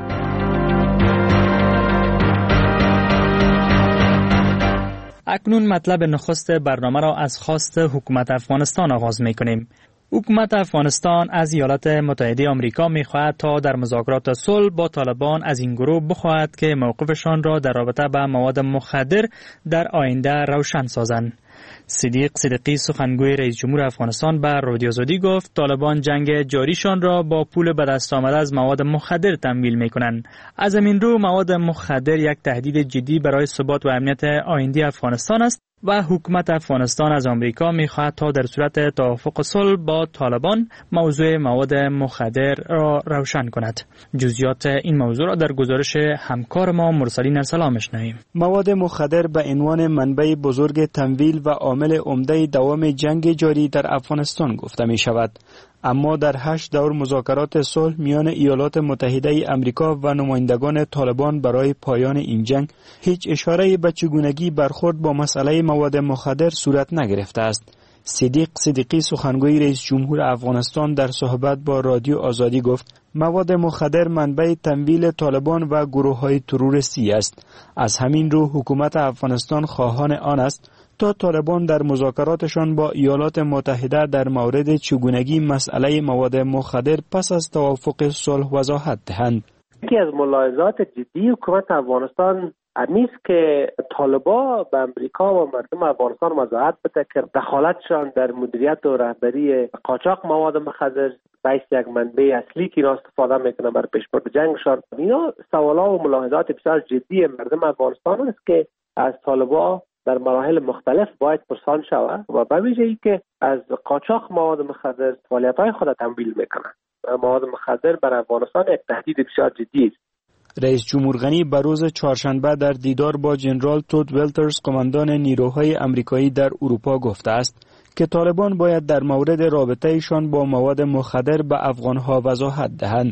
اکنون مطلب نخست برنامه را از خواست حکومت افغانستان آغاز می‌کنیم. حکومت افغانستان از ایالات متحده آمریکا می‌خواهد تا در مذاکرات صلح با طالبان از این گروه بخواهد که موقفشان را در رابطه با مواد مخدر در آینده روشن سازند. صدیق صدیقی سخنگوی رئیس جمهور افغانستان به رادیو آزادی گفت طالبان جنگ جاریشان را با پول به دست آمده از مواد مخدر تمویل می‌کنند. از این رو مواد مخدر یک تهدید جدی برای ثبات و امنیت آینده افغانستان است و حکومت افغانستان از آمریکا می‌خواهد تا در صورت توافق صلح با طالبان موضوع مواد مخدر را روشن کند. جزئیات این موضوع را در گزارش همکار ما مرسلین ارسلان می‌شنویم. مواد مخدر به عنوان منبع بزرگ تمویل و عامل عمده دوام جنگ جاری در افغانستان گفته می‌شود. اما در 8 دور مذاکرات صلح میان ایالات متحده آمریکا و نمایندگان طالبان برای پایان این جنگ هیچ اشاره‌ای به چگونگی برخورد با مسئله مواد مخدر صورت نگرفته است. صدیق صدیقی سخنگوی رئیس جمهور افغانستان در صحبت با رادیو آزادی گفت مواد مخدر منبع تمویل طالبان و گروه‌های تروریستی است. از همین رو حکومت افغانستان خواهان آن است تا طالبان در مذاکراتشان با ایالات متحده در مورد چگونگی مسئله مواد مخدر پس از توافق صلح وضاحت دهند. یکی از ملاحظات جدی حکومت افغانستان امیست که طالبان به امریکا و مردم افغانستان وضاحت بده که دخالتشان در مدیریت و رهبری قاچاق مواد مخدر باعث یک منبع اصلی که اینا استفاده میکنه برای پیشبرد جنگشان. اینا سوالا و ملاحظات بسیار جدی مردم افغانستان است که از طالبان در مراحل مختلف باید پرسان شود و به ویژه ای که از قاچاق مواد مخدر فعالیت‌های خود تمویل میکنند. مواد مخدر برای افغانستان یک تهدید بسیار جدی است. رئیس جمهور غنی بر روز چهارشنبه در دیدار با جنرال تود ولترز قماندان نیروهای آمریکایی در اروپا گفته است که طالبان باید در مورد رابطه‌شان با مواد مخدر به افغان‌ها وضاحت دهند.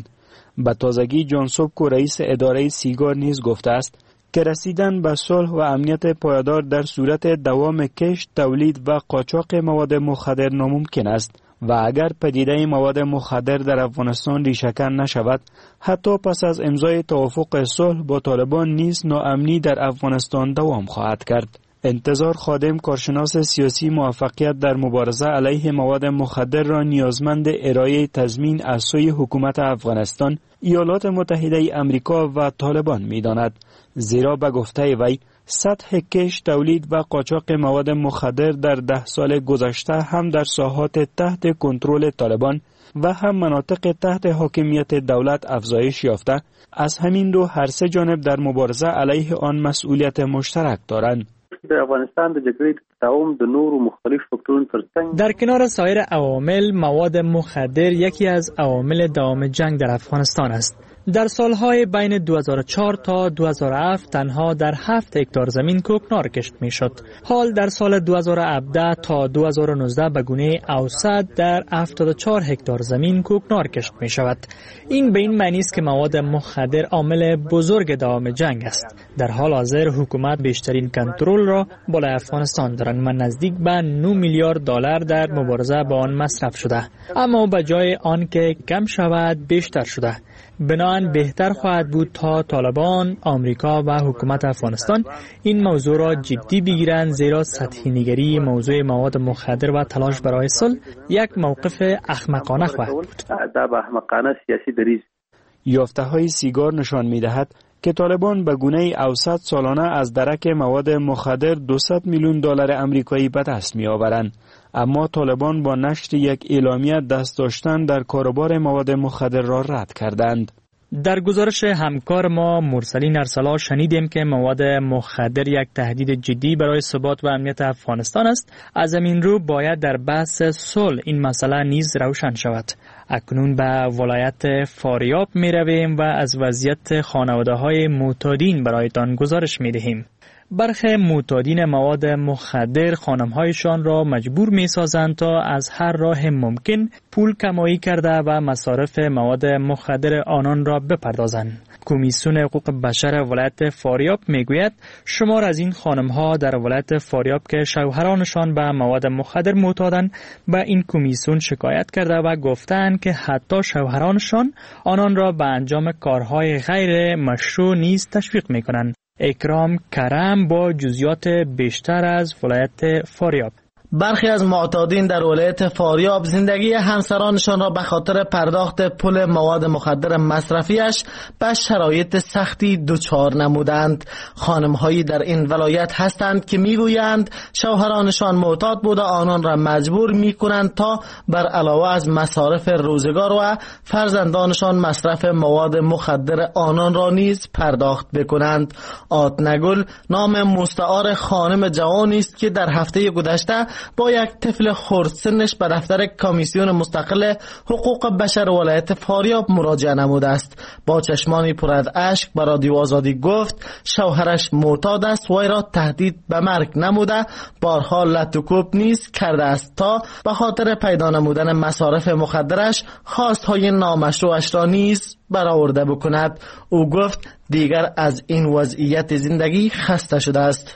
به تازگی جان سوبکو رئیس اداره سیگار نیز گفته است که رسیدن به صلح و امنیت پایدار در صورت دوام کشت، تولید و قاچاق مواد مخدر ناممکن است و اگر پدیده مواد مخدر در افغانستان ریشه‌کن نشود، حتی پس از امضای توافق صلح با طالبان نیز ناامنی در افغانستان دوام خواهد کرد. انتظار خادم، کارشناس سیاسی، موفقیت در مبارزه علیه مواد مخدر را نیازمند ارائه تضمین از سوی حکومت افغانستان، ایالات متحده امریکا و طالبان می‌داند، زیرا به گفته وی سطح کشت، تولید و قاچاق مواد مخدر در 10 سال گذشته هم در ساحات تحت کنترل طالبان و هم مناطق تحت حاکمیت دولت افزایش یافته. از همین رو هر سه جانب در مبارزه علیه آن مسئولیت مشترک دارند. در افغانستان د جګړې تداوم د نورو مختلف فاکتورونو ترڅنګ در کنار سایر عوامل، مواد مخدر یکی از عوامل دوام جنگ در افغانستان است. در سالهای بین 2004 تا 2007 تنها در 7 هکتار زمین کوکنار کشت می شد. حال در سال 2017 تا 2019 به گونه اوسط در 74 هکتار زمین کوکنار کشت می شود. این به این معنی است که مواد مخدر عامل بزرگ دوام جنگ است. در حال حاضر حکومت بیشترین کنترل را بالای افغانستان دارند و نزدیک به 9 میلیارد دلار در مبارزه با آن مصرف شده، اما به جای آن که کم شود بیشتر شده. بنابراین بهتر خواهد بود تا طالبان، آمریکا و حکومت افغانستان این موضوع را جدی بگیرند، زیرا سطحی نگری موضوع مواد مخدر و تلاش برای صلح یک موقف احمقانه خواهد بود. احمقانه سیاسی دریز. یافته‌های سیگار نشان می‌دهد که طالبان به گونه اوسط سالانه از درک مواد مخدر 200 میلیون دلار آمریکایی به دست می‌آورند. اما طالبان با نشر یک اعلامیه دست داشتن در کاروبار مواد مخدر را رد کردند. در گزارش همکار ما مرسلین ارسلا شنیدیم که مواد مخدر یک تهدید جدی برای ثبات و امنیت افغانستان است. از همین رو باید در بحث صلح این مسئله نیز روشن شود. اکنون به ولایت فاریاب می رویم و از وضعیت خانواده های معتادین برایتان گزارش می دهیم. برخی معتادین مواد مخدر خانم‌هایشان را مجبور می‌سازند تا از هر راه ممکن پول کمایی کرده و مصارف مواد مخدر آنان را بپردازند. کمیسیون حقوق بشر ولایت فاریاب میگوید شمار از این خانم‌ها در ولایت فاریاب که شوهرانشان به مواد مخدر معتادند به این کمیسیون شکایت کرده و گفتند که حتی شوهرانشان آنان را به انجام کارهای غیر مشروع نیز تشویق می‌کنند. اکرام کرم با جزئیات بیشتر از ولایت فاریاب. برخی از معتادین در ولایت فاریاب زندگی همسرانشان را به خاطر پرداخت پول مواد مخدر مصرفیش به شرایط سختی دچار نمودند. خانم‌هایی در این ولایت هستند که میگویند شوهرانشان معتاد بوده آنان را مجبور میکنند تا بر علاوه از مصارف روزگار و فرزندانشان مصرف مواد مخدر آنان را نیز پرداخت بکنند. آتنگل نام مستعار خانم جوانی است که در هفته گذشته با یک طفل خردسنش به دفتر کمیسیون مستقل حقوق بشر ولایت فاریاب مراجعه نموده است. با چشمانی پر از اشک به رادیو آزادی گفت شوهرش معتاد است و وی را تهدید به مرگ نموده بارها لط و کوب نیز کرده است تا به خاطر پیدا نمودن مصارف مخدرش خواستهای نامشروعش را نیز برآورده بکند. او گفت دیگر از این وضعیت زندگی خسته شده است.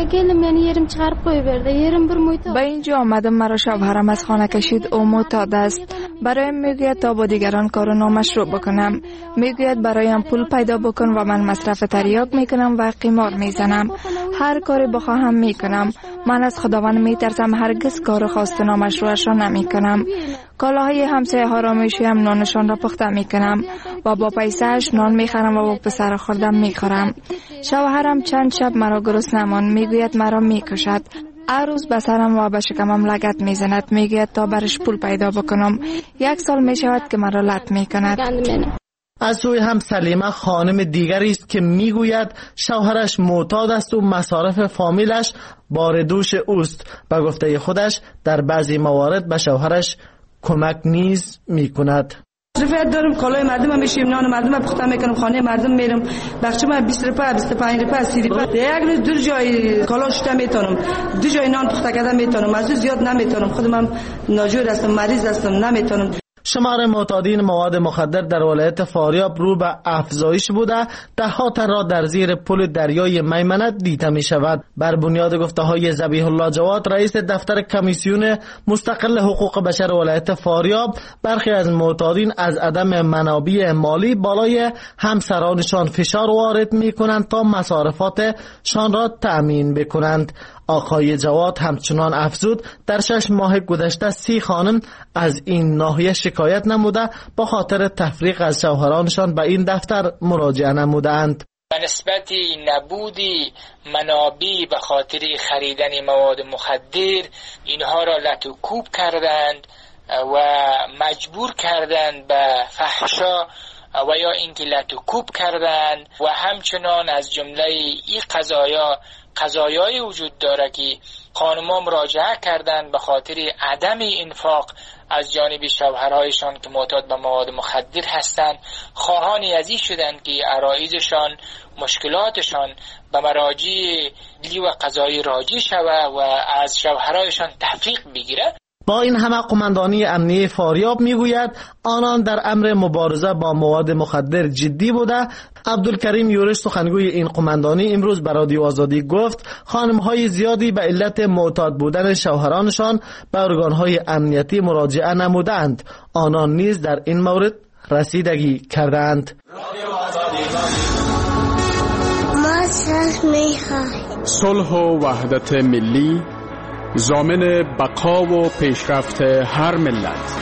به اینجا آمدم مرا شوهرم از خانه کشید او معتاد است. برایم میگوید تا با دیگران کار نامشروع بکنم. میگوید برایم پول پیدا بکن و من مصرف تریاک میکنم و قمار میزنم. هر کاری بخواهم میکنم. من از خداوند میترسم هرگز کار خواست نامشروعش را نمیکنم. کالاهای همسایه ها را میشویم نانشان را پخته میکنم و با پیسهش نان میخرم و با پسر خوردم میخورم. شوهرم چند شب مرا گرسنه ماند میگوید مرا میکشد. هر روز به سرم و به شکمم لگد میزند میگوید تا برش پول پیدا بکنم. 1 سال میشود که مرا لط میکند. از سوی هم سلیمه خانم دیگری است که میگوید شوهرش معتاد است و مصارف فامیلش بار دوش اوست. به گفته خودش در بعضی موارد به شوهرش کمک نیز میکند. رفیق دارم کالای مردم میشیم نان مردم پخته میکنم خانه مردم میرم بخش من 20 روپیه 25 روپیه 30 روپیه یک روز 2 جای کالا شته میتونم 2 جای نان پخته کردن میتونم از زیاد نمیتونم خودم هم ناجور هستم مریض هستم نمیتونم. شمار معتادین مواد مخدر در ولایت فاریاب رو به افزایش بوده، ده‌ها تن را در زیر پل دریای میمنه دیده می شود. بر بنیاد گفته های ذبیح الله جواد، رئیس دفتر کمیسیون مستقل حقوق بشر ولایت فاریاب، برخی از معتادین از عدم منابع مالی بالای همسرانشان فشار وارد می کنند تا مصارفاتشان را تأمین بکنند. آقای جواد همچنان افزود در 6 ماه گذشته 30 خانم از این ناحیه شکایت نموده با خاطر تفریق از شوهرانشان به این دفتر مراجعه نمودند. به نسبت نبودی منابع به خاطر خریدن مواد مخدر اینها را لطوکوب کردند و مجبور کردند به فحشا و یا اینکه لطوکوب کردند و همچنان از جمله این قضایای وجود داره که خانم‌ها مراجعه کردند به خاطر عدم انفاق از جانب شوهرهایشان که معتاد به مواد مخدر هستند، خواهانی از این شدند که عرایضشان مشکلاتشان به مراجع ملی و قضایی راجع شود و از شوهرهایشان تفریق بگیره. با این همه قماندانی امنیه فاریاب میگوید آنان در امر مبارزه با مواد مخدر جدی بوده. عبدالکریم یورش سخنگوی این قماندانی امروز به رادیو آزادی گفت خانم‌های زیادی به علت معتاد بودن شوهرانشان به ارگان‌های امنیتی مراجعه نمودند. آنان نیز در این مورد رسیدگی کردند. صلح و وحدت ملی ضامن بقا و پیشرفت هر ملت.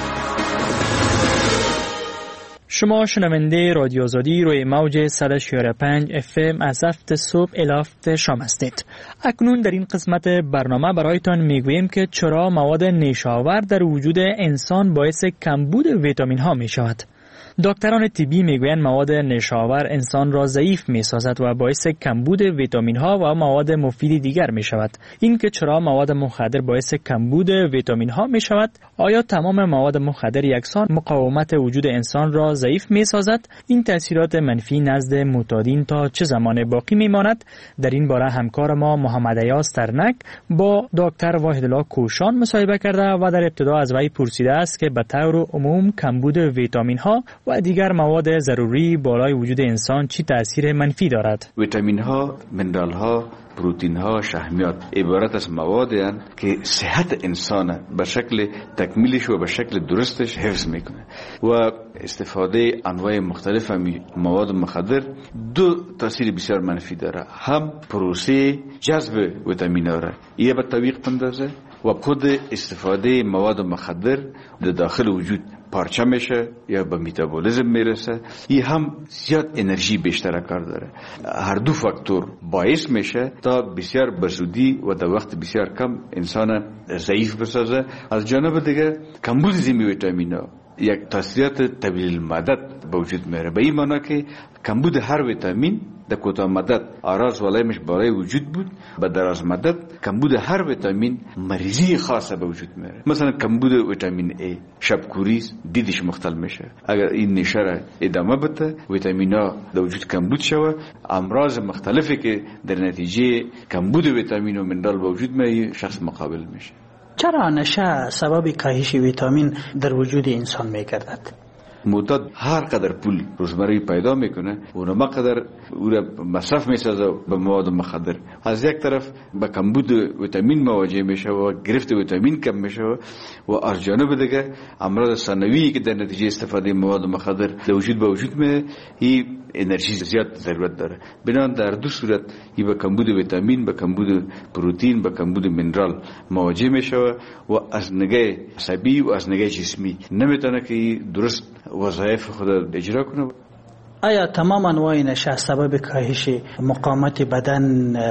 شما شنونده رادیو آزادی روی موج 104.5 FM از هفت صبح الی هفت شام هستید. اکنون در این قسمت برنامه برایتان میگوییم که چرا مواد نیشاور در وجود انسان باعث کمبود ویتامین ها می شود. دکتران طبی میگویند مواد نشاور انسان را ضعیف میسازد و باعث کمبود ویتامین ها و مواد مفید دیگر می شود. این که چرا مواد مخدر باعث کمبود ویتامین ها می شود؟ آیا تمام مواد مخدر یکسان مقاومت وجود انسان را ضعیف میسازد؟ این تاثیرات منفی نزد معتادین تا چه زمان باقی میماند؟ در این باره همکار ما محمد ایاز ترنک با دکتر واحدالله کوشان مصاحبه کرده و در ابتدا از وی پرسیده است که به طور عموم کمبود ویتامین ها و دیگر مواد ضروری بالای وجود انسان چی تأثیر منفی دارد؟ ویتامین ها، منرال ها، پروتین ها، شحمیات عبارت از موادی هستند که صحت انسان به شکل تکمیلش و به شکل درستش حفظ میکنه و استفاده انواع مختلف مواد مخدر دو تاثیر بسیار منفی داره. هم پروسه جذب ویتامین ها را یه به تعویق پندازه و خود استفاده مواد مخدر در داخل وجود پارچه میشه یا به میتابولیزم میرسه. این هم زیاد انرژی بیشتر کار داره. هر دو فاکتور باعث میشه تا بسیار بزودی و در وقت بسیار کم انسان ضعیف بسازه. از جانب دیگه کمبود زیمی ویتامین یک تاثیرات طویل المدت به وجود میاره. به این معنی که کمبود هر ویتامین در کوتاه مدت آراز ولایمش بالای وجود بود، به دراز مدت کمبود هر ویتامین مریضی خاصه به وجود میاره. مثلا کمبود ویتامین A شبکوریز دیدش مختل میشه. اگر این نشره ادامه بده ویتامین A در وجود کمبود شوه، امراض مختلفی که در نتیجه کمبود ویتامین و منرال به وجود میاد شخص مقابل میشه. چرا نشه سبب کاهش ویتامین در وجود انسان میگردد؟ معتاد هر قدر پول روزمره پیدا میکنه اونما قدر او را مصرف میسازه به مواد مخدر. از یک طرف به کمبود ویتامین مواجه میشه و گرفت ویتامین کم میشه و از جانب دیگه امراض ثانویی که در نتیجه استفاده مواد مخدر در وجود به وجود میاد، این انرژی زیاد ضرورت داره. بنابراین در دو صورت این به کمبود ویتامین، به کمبود پروتین، به کمبود منرال مواجه میشه و از نگاه عصبی و از نگاه جسمی نمیتونه که درست وظایف خود اجرا کنه. آیا تمام انواع نشه سبب کاهش مقاومت بدن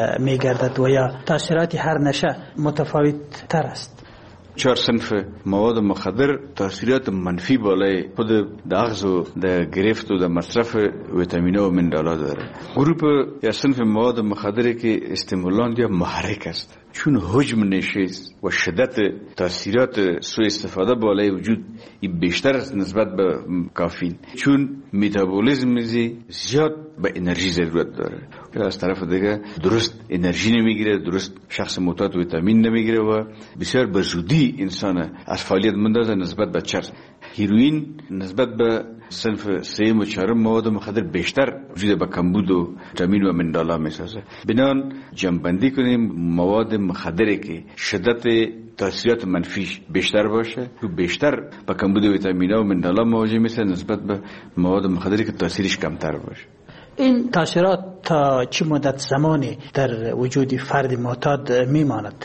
میگردد و یا تاثیرات هر نشه متفاوت تر است؟ 4 صنف مواد مخدر تاثیرات منفی بالای خود داغز و در گرفت و در مصرف ویتامین و منرال داره. گروپ یا صنف مواد مخدری که استیمولانت یا محرک است، چون حجم نشیز و شدت تاثیرات سوء استفاده بالای وجود بیشتر است نسبت به کافین، چون میتابولیزم زیاد به انرژی ضرورت داره. از طرف دیگه درست انرژی نمیگیره، درست شخص معتاد ویتامین نمیگیره و بسیار به زودی انسان از فعالیت مندازه نسبت به چرس. هیروئین نسبت به صنف سیم و چهارم مواد مخدر بیشتر وجود به کمبود و ویتامین و منرال‌ها میسازه. بنان جمع‌بندی کنیم مواد مخدری که شدت تاثیرات منفیش بیشتر باشه و بیشتر با کمبود ویتامین‌ها و منرال‌ها مواجه میشه نسبت به مواد مخدری که تاثیرش کمتر باشه. این تاثیرات تا چه مدت زمانی در وجود فرد معتاد میماند؟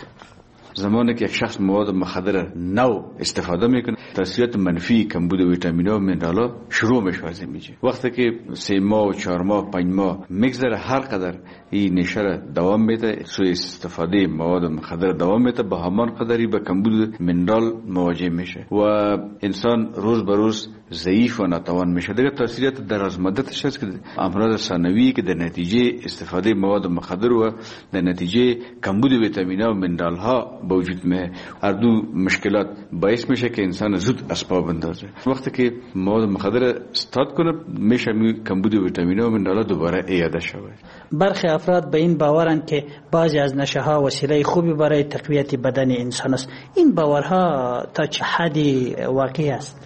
زمانی که یک شخص مواد مخدر نو استفاده میکنه تاثیرات منفی کمبود ویتامین‌ها و منرال‌ها شروع میشه از میشه. وقتی که 3 ماه و 4 ماه 5 ماه میگذره هر قدر این نشه دوام میده سوی استفاده مواد مخدر دوام میده به همان قدری به کمبود منرال مواجه میشه و انسان روز به روز ضعیف و ناتوان میشه. دیگه تاثیرات درازمدتش هست که امراض ثانویه که در نتیجه استفاده مواد مخدر و در نتیجه کمبود ویتامین‌ها و منرال‌ها با وجود میه. هر دو مشکلات باعث میشه که انسان زود اسباب اندازه. وقتی که مواد مخدر استاد کنه میشه کمبود ویتامین‌ها و منرال‌ها دوباره اعاده شود. برخی افراد به این باورند که بعضی از نشه ها وسیله خوبی برای تقویت بدن انسان است. این باورها تا چه حدی واقعی است؟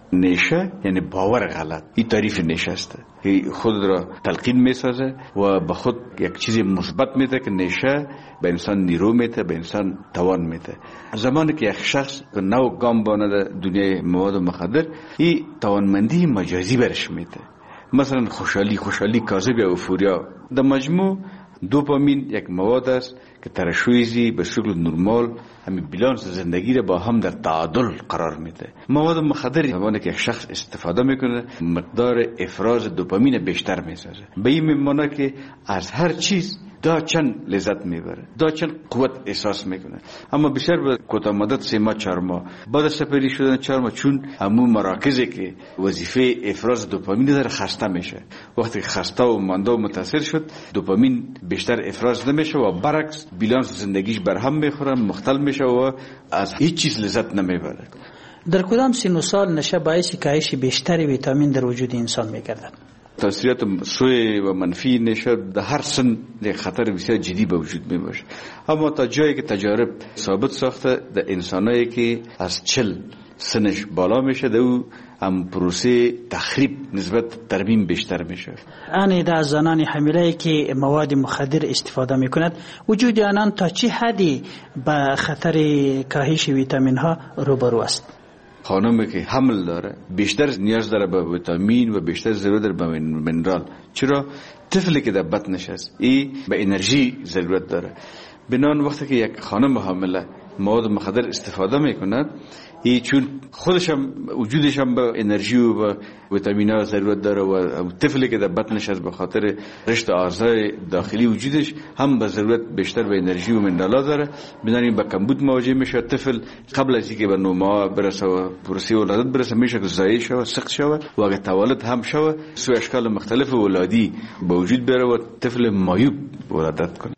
نشه یعنی باور غلط. این تعریف نشه است. خود را تلقین میسازه و به خود یک چیزی مثبت میده که نشه به انسان نیرو میده، به انسان توان میده. زمانی که یک شخص نو گام بانه دنیای مواد مخدر این توانمندی مجازی برش میده. مثلا خوشحالی کاذب یا اوفوریا. در مجموع دوپامین یک مواد است که ترشحی به شکل نرمال همین بیلانس زندگی را با هم در تعادل قرار میده. مواد مخدر زمانی که یک شخص استفاده میکنه مقدار افراز دوپامین بیشتر میسازه. به این میمانه که از هر چیز دا چند لذت میبره، دا چند قوت احساس میکنه. اما بیشتر به کوتاه مدت 3 ماه 4 ماه بعد از سپری شدن 4 ماه چون همون مراکزی که وظیفه افراز دوپامین داره خسته میشه. وقتی خسته و مانده و متاثر شد دوپامین بیشتر افراز نمیشه و برعکس بیلانس زندگیش برهم میخوره، مختل میشه و از هیچ چیز لذت نمیبره. در کدام سن و سال نشه باعث کاهش بیشتر ویتامین در وجود انسان میگردد؟ تاثیرات سوء و منفی نشه در هر سن خطر بسیار جدی به وجود می باشه. اما تا جایی که تجارب ثابت ساخته در انسانایی که از 40 سنش بالا میشه در او هم پروسه تخریب نسبت ترمیم بیشتر میشه. آن در زنان حامله که مواد مخدر استفاده میکند وجود آنان تا چه حدی به خطر کاهش ویتامین ها روبرو است؟ خانمی که حمل داره بیشتر نیاز داره به ویتامین و بیشتر ضرورت داره به منرال. چرا؟ طفلی که در بطنش است این به انرژی ضرورت داره. بنان وقتی که یک خانم حامله مواد مخدر استفاده میکند این چون خودش هم وجودش هم به انرژی و به ویتامین‌ها ضرورت داره و طفلی که در بطنش از به خاطر رشد اعضای داخلی وجودش هم به ضرورت بیشتر به انرژی و منرال‌ها داره. بنابراین به کمبود مواجه میشه. طفل قبل از اینکه به 9 ماه برسه و پروسه ولادت برسه میشه که ضعیف شود، سقط شود و اگه تولد هم شود سوی اشکال مختلف ولادی به وجود بیاره و طفل معیوب ولادت کنه.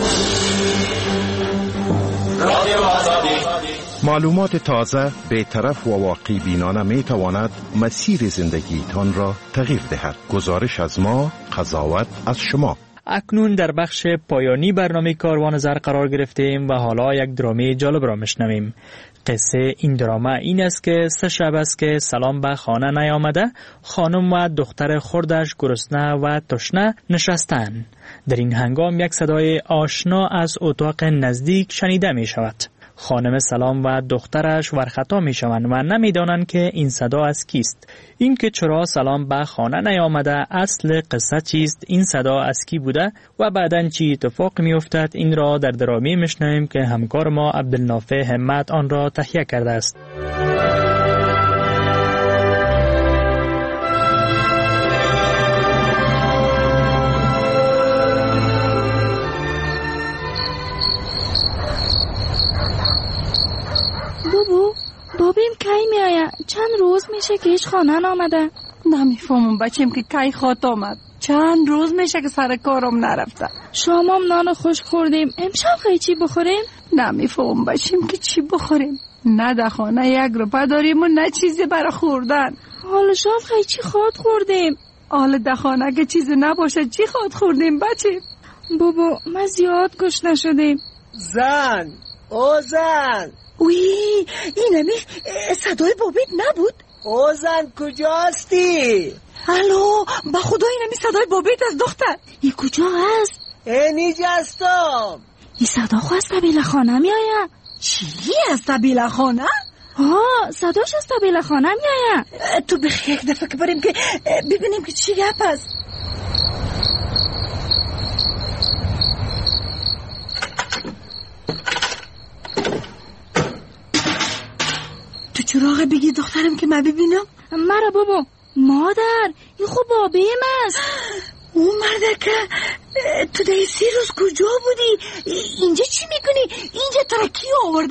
معلومات تازه بی‌طرف و واقعی بینانه می تواند مسیر زندگیتان را تغییر دهد. گزارش از ما، قضاوت از شما. اکنون در بخش پایانی برنامه کاروان زر قرار گرفتیم و حالا یک درامه جالب را میشنویم. قصه این درامه این است که 3 شب است که سلام به خانه نیامده. خانم و دختر خردش گرسنه و تشنه نشستند. در این هنگام یک صدای آشنا از اتاق نزدیک شنیده می شود. خانم سلام و دخترش ورخطا می شوند و نمی دانند که این صدا از کیست. این که چرا سلام به خانه نیامده، اصل قصه چیست، این صدا از کی بوده و بعداً چی اتفاق می افتد، این را در درامی میشنویم که همکار ما عبدالنافع همت آن را تهیه کرده است. بابیم کی می آید؟ چند روز میشه که هیچ خانه نامده. نمیفهمم بچیم که کی خواهد آمد. چند روز میشه که سر کارم نرفته. شامم نان خوش خوردیم. امشب خیلی چی بخوریم؟ نمیفهمم بچیم که چی بخوریم. نه در خانه 1 روپه داریم و نه چیزی برای خوردن. حالا شام خیلی چی خواهد خوردیم؟ حالا در خانه که چیزی نباشه چی خواهد خوردیم بچیم؟ بابا ما زیاد گشنه شدیم. زن. اوی این صدای بابیت نبود؟ اوزن کجاستی؟ الو، با خدا اینمی صدای بابیت از دختر. این کجا هست؟ اینجا هستم. این صدا خو از طبیل خانه می آید. چی؟ از طبیل خانه؟ صداش از طبیل خانه می آید. تو بخی یک دفعه که بریم که ببینیم که چی گپ هست. تو چراغ بگی دخترم که من ببینم. مرا بابا. مادر این خوب بابیم است. اون مرده که تو ده 3 روز کجا بودی؟ اینجا چی میکنی؟ اینجا ترکی آورده؟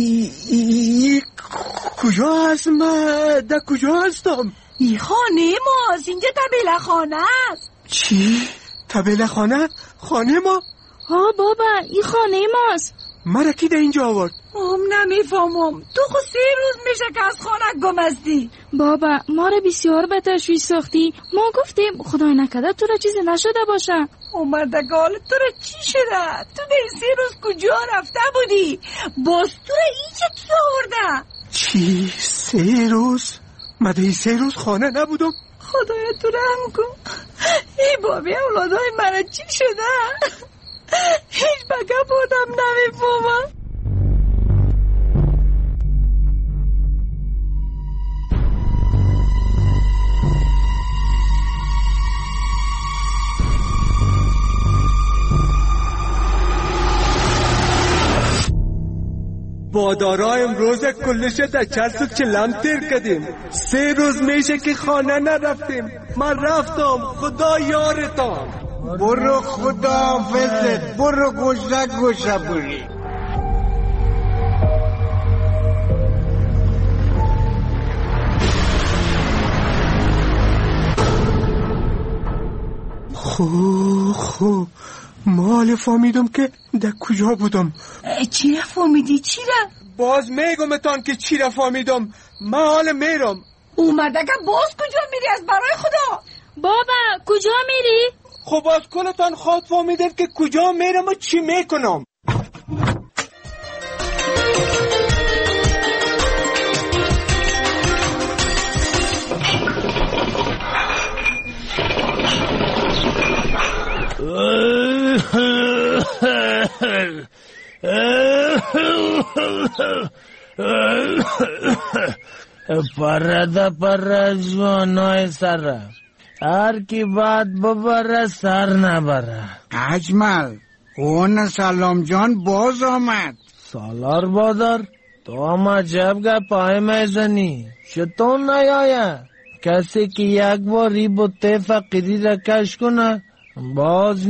کجا هست؟ من در کجا هستم؟ این خانه ماست. اینجا طبیله خانه است. چی؟ طبیله خانه؟ خانه ما؟ بابا این خانه ماست. مرا کی در اینجا آورد؟ نمیفهمم. تو خود 3 روز میشه که از خانه گم هستی. بابا ما را بسیار به تشویش ساختی. ما گفتیم خدای نکرده تو را چیزی نشده باشه. مرده حالت تو را چی شده؟ تو در 3 روز کجا رفته بودی؟ باز تو را اینجا کی آورده؟ چی؟ 3 روز؟ من در 3 روز خانه نبودم. خدایا تو رحم کن. ای بابی اولادای من چی شده؟ هیچ بگه بودم نمیفهمم. بادارا امروز کلش در چرس و چلم تیر کردیم. 3 روز میشه که خانه نرفتیم. من رفتم. خدا یارتان. برو خدا حافظت. برو گوشه بری. خوب مال فهمیدم که در کجا بودم. چی را فهمیدی؟ چی را؟ باز میگمتان که چی را فهمیدم. من حال میرم. اومده که باز کجا میری از برای خدا؟ بابا کجا میری؟ خب باز کلتان خود فهمیدید که کجا میرم و چی میکنم. پر جوانای سر هر کی باد ببره سر نبره. اجمل اون سلام جان باز آمد. سالار بادر تو هم عجب گپای میزنی. چطور نیایه؟ کسی که یک باری بوته فقیری را کش کنه باز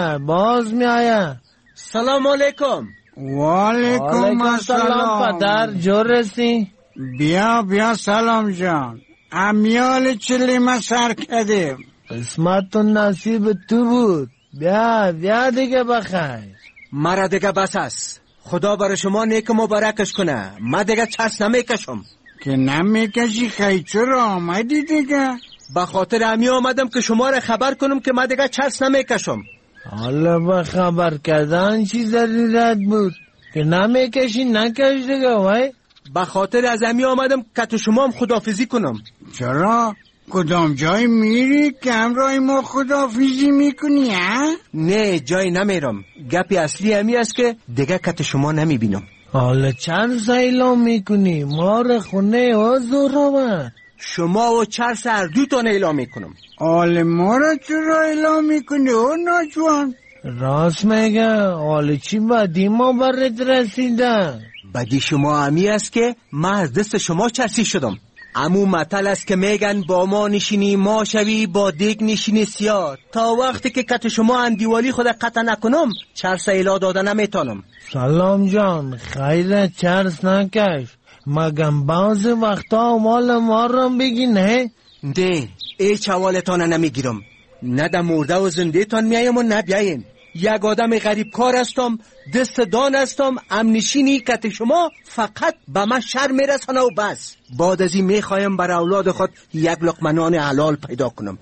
میایه. سلام علیکم. وعلیکم السلام. پدر جورسی؟ بیا سلام جان. امیال چلی ما سر کردیم. قسمت و نصیب تو بود. بیا دیگه بخیر. مرا دیگه بس است. خدا برای شما نیک مبارکش کنه. من دیگه چرس نمیکشم. که نمیکشی خیلی چرا آمدی دیگه؟ به خاطر امی آمدم که شما را خبر کنم که من دیگه چرس نمیکشم. حالا با خبر کردن چی ضرورت بود؟ که نمیکشی نکش دیگه وای. به خاطر از امی آمدم که تو شما هم خداحافظی کنم. چرا؟ کدام جای میری که همراه ما خداحافظی میکنی ها؟ نه جای نمیرم. گپی اصلی امی است که دیگه کت شما نمیبینم. حالا چند سیلام میکنی؟ ما را خونه حضور آمد. شما و چرس هر دو تان اعلام میکنم. حال ما را چرا اعلام میکنی او ناجوان؟ راست میگه. حال چی بدی ما برد رسیده؟ بدی شما امی است که من از دست شما چرسی شدم. امو مطل است که میگن با ما نشینی ما شوی با دیگ نشینی سیاه. تا وقتی که کت شما اندیوالی خود قطع نکنم چرس ایلا داده نمیتانم. سلام جان خیلی چرس نکش. مگم بعض وقتا مال ما رو بگی نه؟ ده ای چوالتان نمیگیرم. نه در مرده و زنده تان میایم و نه بیاین. یک آدم غریب کار هستم. دست دان هستم. امنشینی کت شما فقط به من شر میرسانه و بس. بعد از این میخوایم بر اولاد خود یک لقمه نان حلال پیدا کنم.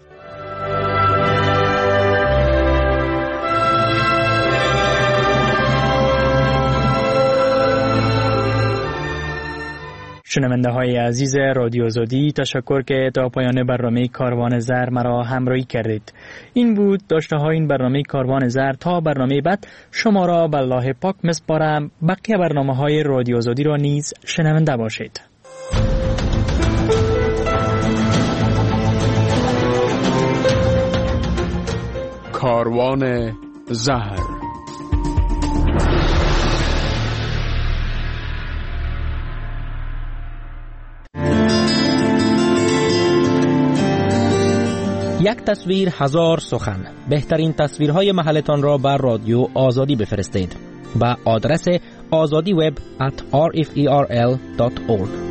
شنونده های عزیز رادیو آزادی، تشکر که تا پایان برنامه کاروان زر مرا همراهی کردید. این بود داشته های این برنامه کاروان زر. تا برنامه بعد شما را به الله پاک میسپارم. بقیه برنامه های رادیو آزادی را نیز شنونده باشید. کاروان زهر. یک تصویر هزار سخن. بهترین تصویرهای محلتان را بر رادیو آزادی بفرستید. با آدرس azadiweb@rferl.org.